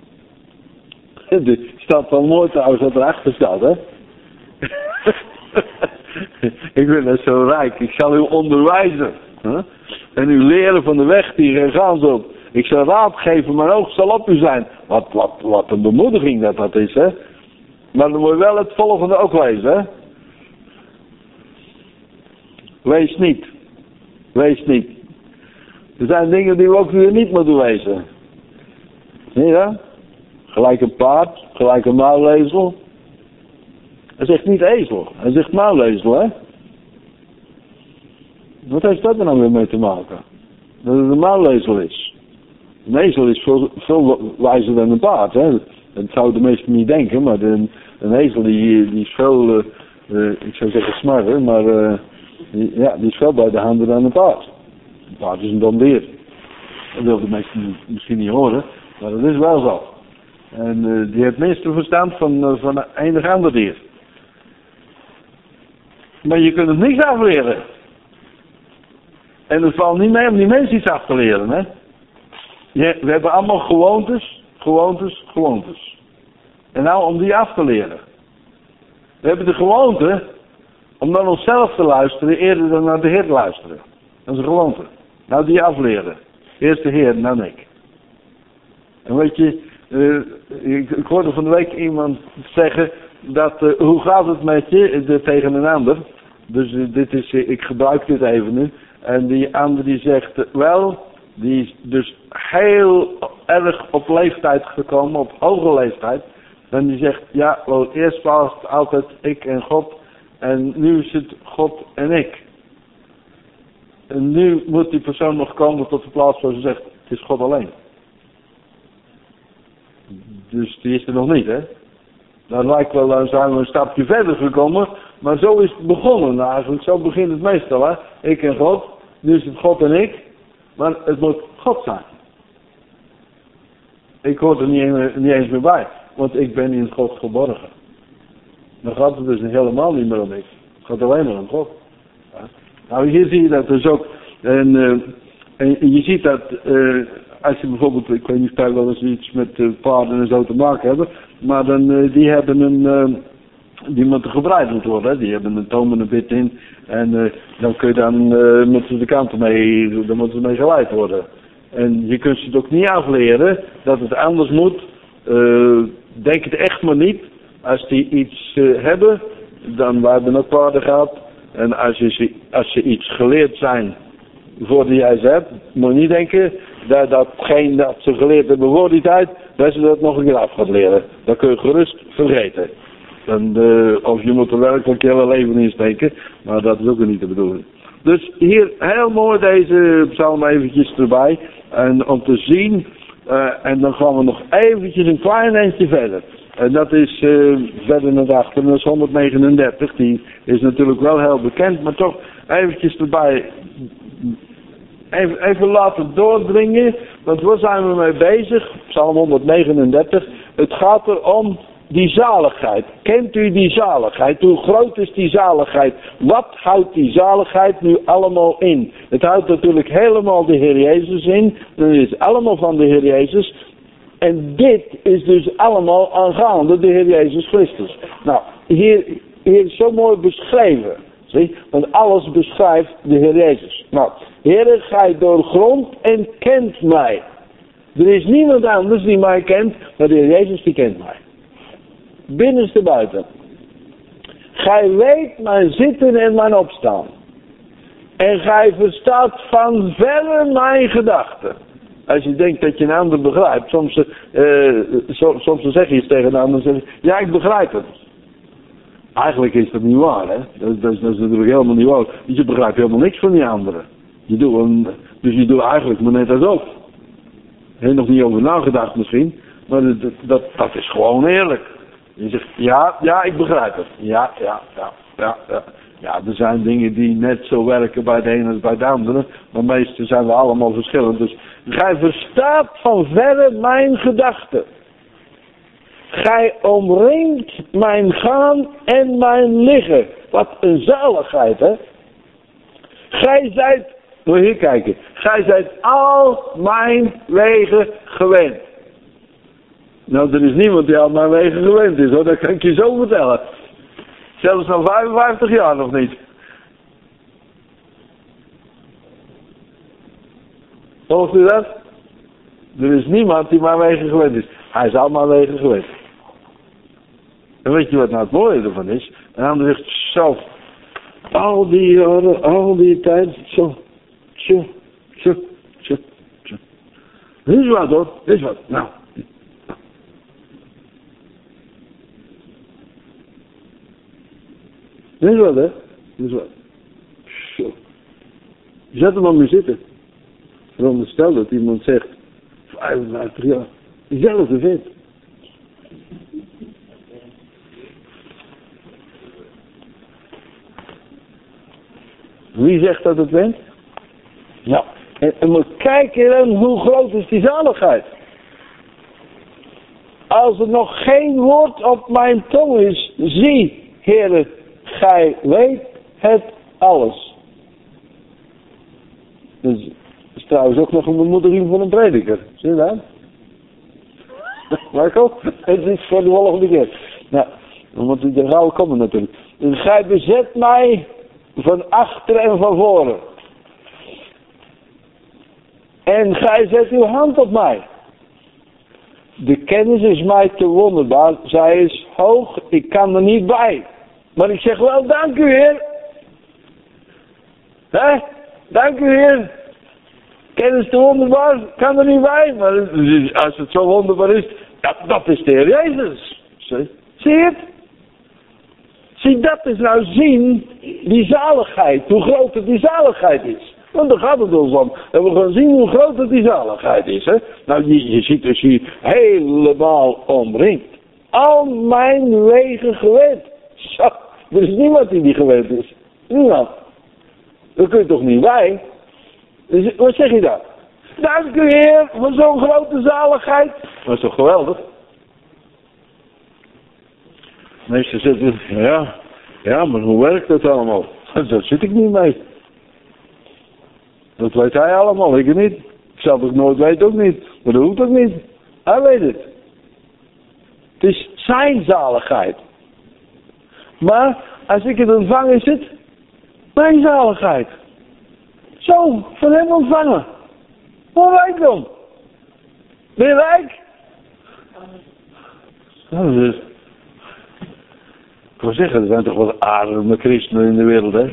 Er staat wel mooi trouwens wat erachter staat, hè? Ik ben net zo rijk. Ik zal u onderwijzen. Huh? En u leren van de weg die gij gaan zult. Ik zal raad geven, mijn oog zal op u zijn. Wat, wat, wat een bemoediging dat dat is, hè? Maar dan moet je wel het volgende ook lezen, hè? Wees niet. Wees niet. Er zijn dingen die we ook weer niet moeten lezen. Zie je dat? Gelijk een paard, gelijk een muilezel. Hij zegt niet ezel, hij zegt muilezel, hè? Wat heeft dat er nou weer mee te maken? Dat het een muilezel is. Een ezel is veel, veel wijzer dan een paard, hè? Dat zouden de meesten niet denken, maar een, een ezel die, die is veel, uh, uh, ik zou zeggen smarter, maar uh, die, ja, die is veel bij de handen dan een paard. Een paard is een dom dier. Dat wil de meesten misschien niet horen, maar dat is wel zo. En uh, die heeft meeste verstand van, uh, van enig ander dier. Maar je kunt het niks afleren. En het valt niet mee om die mensen iets af te leren, hè. Je, we hebben allemaal gewoontes, gewoontes, gewoontes. En nou om die af te leren. We hebben de gewoonte om naar onszelf te luisteren eerder dan naar de Heer te luisteren. Dat is een gewoonte. Nou die afleren. Eerst de Heer, dan ik. En weet je, uh, ik, ik hoorde van de week iemand zeggen dat, uh, hoe gaat het met je, de, tegen een ander. Dus uh, dit is, uh, ik gebruik dit even nu. En die ander die zegt, uh, wel, die is dus heel erg op leeftijd gekomen, op hoge leeftijd. En die zegt, ja, wel, eerst was het altijd ik en God. En nu is het God en ik. En nu moet die persoon nog komen tot de plaats waar ze zegt, het is God alleen. Dus die is er nog niet, hè. Dat lijkt wel, dan zijn we een stapje verder gekomen. Maar zo is het begonnen eigenlijk. Zo begint het meestal, hè. Ik en God. Nu is het God en ik. Maar het moet God zijn. Ik hoor er niet, niet eens meer bij. Want ik ben in God geborgen. Dan gaat het dus helemaal niet meer om ik. Het gaat alleen maar om God. Ja. Nou, hier zie je dat dus ook. En, uh, en je ziet dat... Uh, als je bijvoorbeeld, ik weet niet of daar wel eens iets met uh, paarden en zo te maken hebben, maar dan, uh, die hebben een, uh, die moeten gebreideld worden, hè? Die hebben een toom en een bit in, en uh, dan kun je dan, uh, moeten de kanten mee, dan moeten ze mee geleid worden. En je kunt ze het ook niet afleren, dat het anders moet, uh, denk het echt maar niet, als die iets uh, hebben, dan, we hebben ook paarden gehad, en als, je, als ze iets geleerd zijn, voordat jij ze hebt, moet je niet denken dat datgene dat ze geleerd hebben voor die tijd, dat ze dat nog een keer af gaat leren. Dat kun je gerust vergeten. Dan, uh, of je moet er werkelijk je hele leven in steken, maar dat is ook niet de bedoeling. Dus hier heel mooi deze psalm eventjes erbij. En om te zien, uh, en dan gaan we nog eventjes een klein eindje verder. En dat is uh, verder naar achter, dat is honderdnegenendertig. Die is natuurlijk wel heel bekend, maar toch eventjes erbij. Even, even laten doordringen, want waar zijn we mee bezig? Psalm honderdnegenendertig. Het gaat er om die zaligheid. Kent u die zaligheid? Hoe groot is die zaligheid? Wat houdt die zaligheid nu allemaal in? Het houdt natuurlijk helemaal de Heer Jezus in. Het is allemaal van de Heer Jezus. En dit is dus allemaal aangaande de Heer Jezus Christus. Nou, hier, hier is zo mooi beschreven. Zie? Want alles beschrijft de Heer Jezus. Nou, Heere, gij doorgrond en kent mij. Er is niemand anders die mij kent, maar de Heer Jezus die kent mij. binnenste buiten. Gij weet mijn zitten en mijn opstaan. En gij verstaat van verre mijn gedachten. Als je denkt dat je een ander begrijpt, soms, uh, soms, soms zeg je iets tegen een ander en zeg je, ja, ik begrijp het. Eigenlijk is dat niet waar, hè. Dat, dat, is, dat is natuurlijk helemaal niet waar. Je begrijpt helemaal niks van die anderen. Je doet een, dus je doet eigenlijk maar net als ook. Je hebt nog niet over nagedacht misschien, maar dat, dat, dat is gewoon eerlijk. Je zegt, ja, ja, ik begrijp het. Ja, ja, ja, ja, ja. Ja, er zijn dingen die net zo werken bij de ene als bij de andere, maar meestal zijn we allemaal verschillend. Dus gij verstaat van verre mijn gedachten. Gij omringt mijn gaan en mijn liggen. Wat een zaligheid, hè? Gij zijt, moet je hier kijken, gij zijt al mijn wegen gewend. Nou, er is niemand die al mijn wegen gewend is, hoor, dat kan ik je zo vertellen. Zelfs al vijfenvijftig jaar nog niet. Volgt u dat? Er is niemand die mijn wegen gewend is. Hij is al mijn wegen gewend. En weet je wat nou het mooie ervan is? En dan zegt zo, al die jaren, al die tijd, zo, zo, zo, zo, zo. Dit is wat hoor, dit is wat. Nou. Dit is wat, hè? Dit is wat. Zo. Zet hem maar mee zitten. Veronderstel dat iemand zegt, vijfenvijftig jaar, diezelfde vent. Wie zegt dat het went? Ja. En, en moet kijken hoe groot is die zaligheid. Als er nog geen woord op mijn tong is, zie, Heere, gij weet het alles. Dus, dat is trouwens ook nog een bemoediging van een prediker. Zie je dat? Marco? Het is voor de volgende keer. Nou, dan moet u er gauw komen natuurlijk. Dus gij bezet mij van achter en van voren. En gij zet uw hand op mij. De kennis is mij te wonderbaar. Zij is hoog, ik kan er niet bij. Maar ik zeg wel, dank u Heer. Hè? Dank u Heer. Kennis te wonderbaar, kan er niet bij. Maar als het zo wonderbaar is, dat, dat is de Heer Jezus. Zie, zie je het? Zie, dat is nou zien, die zaligheid, hoe groot het die zaligheid is. Want daar gaat het ons om. En we gaan zien hoe groot het die zaligheid is. Hè? Nou, je, je ziet dus hier helemaal omringd. Al mijn wegen gewend. Zo, er is niemand die die gewend is. Niemand. Dat kun je toch niet bij? Dus, wat zeg je dan? Dank u Heer voor zo'n grote zaligheid. Dat is toch geweldig? Meester zitten, ja, ja, maar hoe werkt dat allemaal? Daar zit ik niet mee. Dat weet hij allemaal, ik niet. Ik zelf ook nooit weet ook niet. Maar dat hoeft ook niet. Hij weet het. Het is zijn zaligheid. Maar als ik het ontvang, is het mijn zaligheid. Zo, van hem ontvangen. Hoe rijkdom. Ben je rijk? Nou, dat is... Ik wil zeggen, er zijn toch wel arme christenen in de wereld, hè?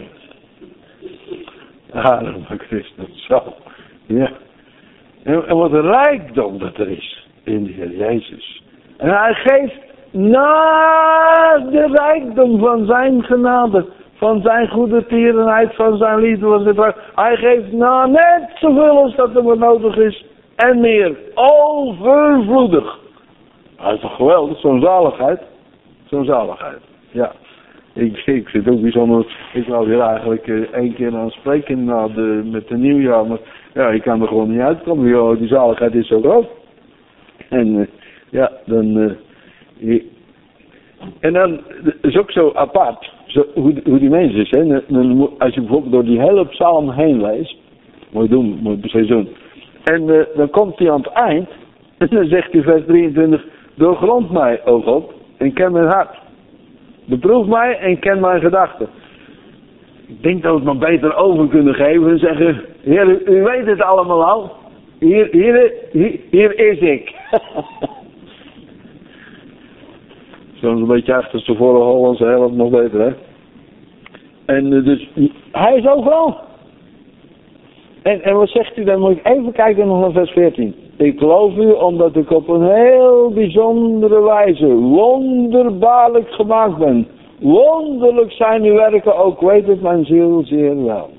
Arme christenen, zo. Ja. En, en wat een rijkdom dat er is in de Heer Jezus. En hij geeft naar de rijkdom van zijn genade, van zijn goede tierenheid, van zijn liefde. Hij geeft na net zoveel als dat er maar nodig is. En meer. Overvloedig. Dat is toch geweldig, zo'n zaligheid. Zo'n zaligheid. Ja, ik, ik zit ook bijzonder. Ik wou hier eigenlijk uh, één keer aan spreken na de, met de nieuwjaar, maar ja, ik kan er gewoon niet uitkomen. Jo, die zaligheid is zo groot. En uh, ja, dan. Uh, en dan is ook zo apart, zo, hoe, hoe die mens is. Hè? Dan, als je bijvoorbeeld door die hele psalm heen leest, moet je doen, moet je precies doen. En uh, dan komt hij aan het eind, en dan zegt hij vers drieëntwintig, doorgrond mij, o God, en ken mijn hart. Beproef mij en ken mijn gedachten. Ik denk dat we het maar beter over kunnen geven en zeggen, Heer, u, u weet het allemaal al. Hier, hier, hier, hier is ik. Zo zo'n beetje achterstevoren Hollandse helft nog beter, hè. En uh, dus, hij is overal. En, en wat zegt hij dan? Moet ik even kijken nog naar vers veertien. Ik geloof u omdat ik op een heel bijzondere wijze wonderbaarlijk gemaakt ben. Wonderlijk zijn uw werken, ook weet het mijn ziel zeer wel.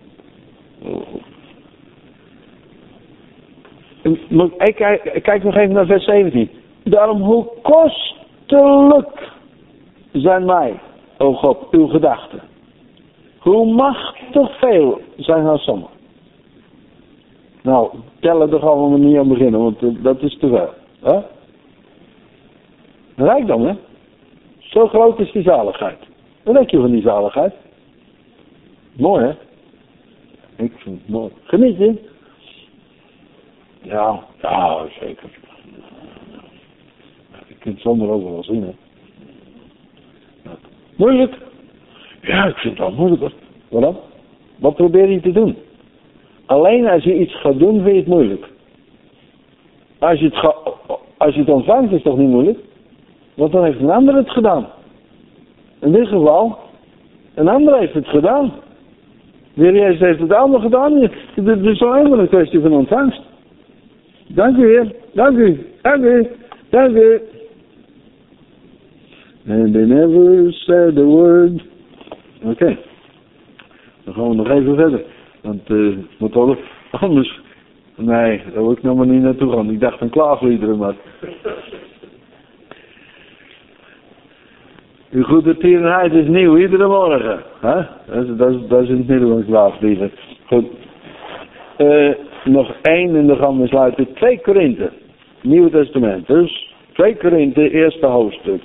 Ik kijk, ik kijk nog even naar vers zeventien. Daarom hoe kostelijk zijn mij, o God, uw gedachten. Hoe machtig veel zijn haar sommen. Nou, tellen er gaan we niet aan beginnen, want uh, dat is te ver. Hè? Rijkdom, hè? Zo groot is die zaligheid. Wat denk je van die zaligheid? Mooi, hè? Ik vind het mooi. Geniet je? Ja, ja, zeker. Je kunt het zonder ook wel zien, hè? Ja. Moeilijk? Ja, ik vind het wel moeilijk, hoor. Waarom? Wat probeer je te doen? Alleen als je iets gaat doen, vind je het moeilijk. Als je het, ga, als je het ontvangt, is het toch niet moeilijk? Want dan heeft een ander het gedaan. In dit geval, een ander heeft het gedaan. De Heer Jezus heeft het allemaal gedaan. Het is alleen maar een kwestie van ontvangst. Dank u, Heer. Dank u. Dank u. Dank u. And they never said the word. Oké. Okay. Dan gaan we nog even verder. Want uh, het moet toch anders. Nee, daar wil ik nog maar niet naartoe gaan. Ik dacht aan klaagliederen, maar. Uw goede tierenheid is nieuw, iedere morgen. Huh? Dat, is, dat, is, dat is in het midden van klaagliederen. Goed. Uh, nog één en dan gaan we sluiten. twee Korinthe. Nieuw Testament. Dus twee Korinthe, eerste hoofdstuk.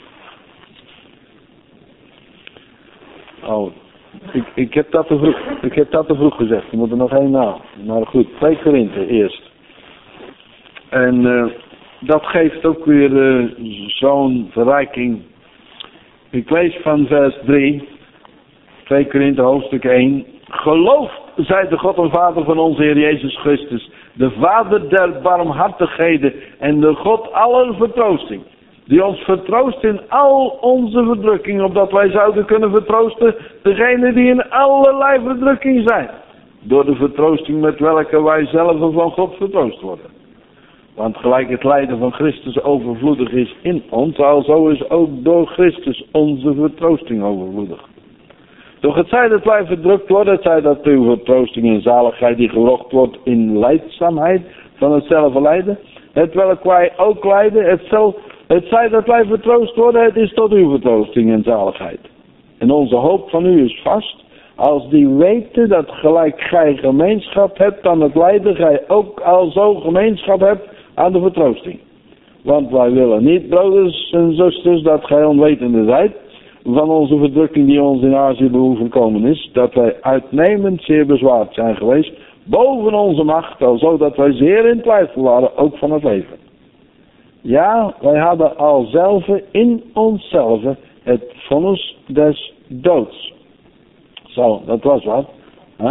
Oh. Ik, ik, heb dat te vroeg, ik heb dat te vroeg gezegd, er moet er nog één na. Maar goed, twee Korinthe eerst. En uh, dat geeft ook weer uh, zo'n verrijking. Ik lees van vers drie, twee Korinthe hoofdstuk één. Geloof, zij de God en Vader van onze Heer Jezus Christus, de Vader der barmhartigheden en de God aller vertroosting. Die ons vertroost in al onze verdrukking, opdat wij zouden kunnen vertroosten degenen die in allerlei verdrukking zijn. Door de vertroosting met welke wij zelf van God vertroost worden. Want gelijk het lijden van Christus overvloedig is in ons, alzo is ook door Christus onze vertroosting overvloedig. Doch het zij dat wij verdrukt worden, het zij dat uw vertroosting in zaligheid die gelocht wordt in lijdzaamheid van hetzelfde lijden, het welk wij ook lijden, het zal... Het zij dat wij vertroost worden, het is tot uw vertroosting en zaligheid. En onze hoop van u is vast, als die weten dat gelijk gij gemeenschap hebt aan het lijden, gij ook alzo gemeenschap hebt aan de vertroosting. Want wij willen niet, broeders en zusters, dat gij onwetende zijt van onze verdrukking die ons in Azië behoeven is, dat wij uitnemend zeer bezwaard zijn geweest, boven onze macht, alzo dat wij zeer in twijfel waren, ook van het leven. Ja, wij hadden al zelf in onszelf het vonnis des doods. Zo, dat was wat. Hè?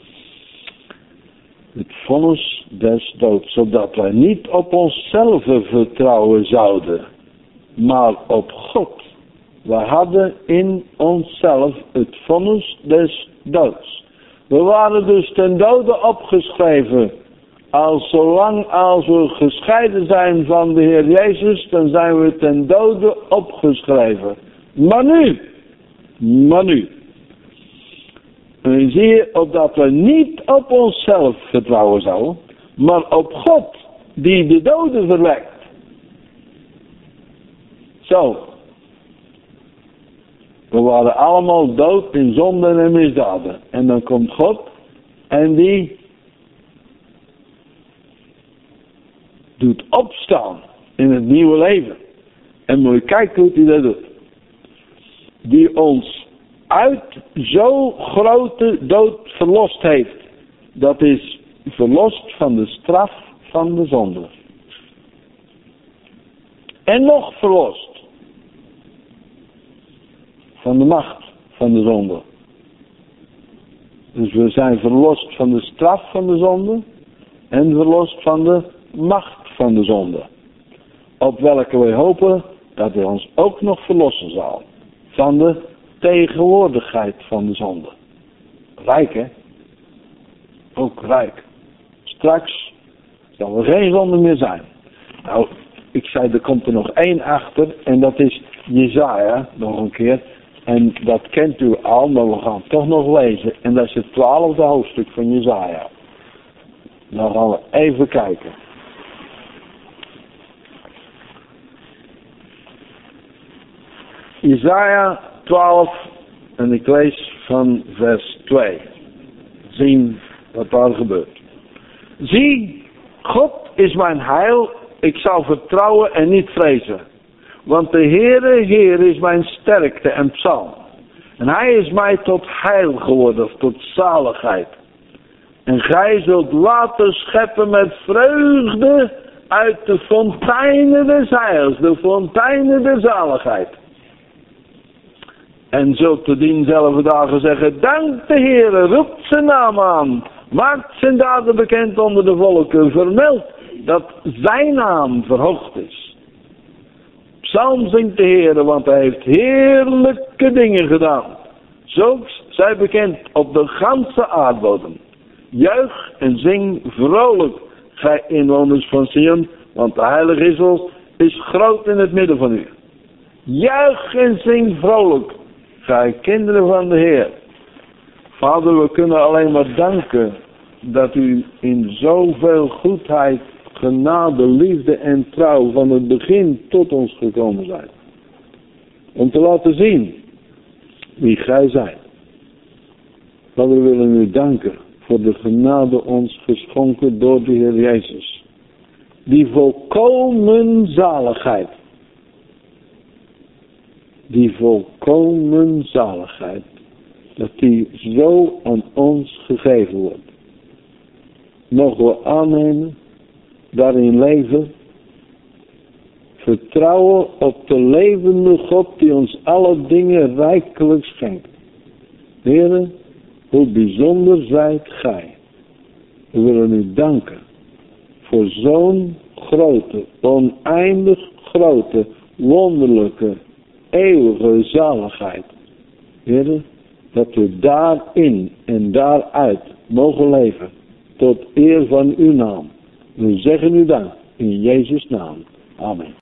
Het vonnis des doods, zodat wij niet op onszelf vertrouwen zouden, maar op God. Wij hadden in onszelf het vonnis des doods. We waren dus ten dode opgeschreven. Als zolang als we gescheiden zijn van de Heer Jezus, dan zijn we ten dode opgeschreven. Maar nu, maar nu. En zie je, opdat we niet op onszelf vertrouwen zouden, maar op God, die de doden verwekt. Zo. We waren allemaal dood in zonden en misdaden. En dan komt God en die doet opstaan in het nieuwe leven. En moet je kijken hoe hij dat doet. Die ons uit zo'n grote dood verlost heeft. Dat is verlost van de straf van de zonde. En nog verlost van de macht van de zonde. Dus we zijn verlost van de straf van de zonde en verlost van de macht van de zonde. Op welke wij hopen dat hij ons ook nog verlossen zal van de tegenwoordigheid van de zonde. Rijk, hè? Ook rijk. Straks zal er geen zonde meer zijn. Nou, ik zei, er komt er nog één achter en dat is Jesaja, nog een keer. En dat kent u al, maar we gaan het toch nog lezen. En dat is het twaalfde hoofdstuk van Jesaja. Dan gaan we even kijken. Jesaja twaalf, en ik lees van vers twee. Zien wat daar gebeurt. Zie, God is mijn heil, ik zal vertrouwen en niet vrezen. Want de Heere, Heer is mijn sterkte en psalm. En hij is mij tot heil geworden, of tot zaligheid. En gij zult water scheppen met vreugde uit de fonteinen des heils, de fonteinen der zaligheid. En zult te dienzelfde dagen zeggen, dank de Heere, roept zijn naam aan. Maakt zijn daden bekend onder de volken, vermeld dat zijn naam verhoogd is. Psalm zingt de Heere, want hij heeft heerlijke dingen gedaan. Zulks zij bekend op de ganse aardbodem. Juich en zing vrolijk, gij inwoners van Sion, want de heilige Israël is groot in het midden van u. Juich en zing vrolijk, gij kinderen van de Heer. Vader, we kunnen alleen maar danken dat u in zoveel goedheid, genade, liefde en trouw van het begin tot ons gekomen zijt. Om te laten zien wie gij zijt. Vader, we willen u danken voor de genade ons geschonken door de Heer Jezus. Die volkomen zaligheid. Die volkomen zaligheid. Dat die zo aan ons gegeven wordt. Mogen we aannemen, daarin leven, vertrouwen op de levende God die ons alle dingen rijkelijk schenkt. Heere, hoe bijzonder zijt gij. We willen u danken voor zo'n grote, oneindig grote, wonderlijke, eeuwige zaligheid. Heere, dat we daarin en daaruit mogen leven, tot eer van uw naam. We zeggen u dank, in Jezus' naam. Amen.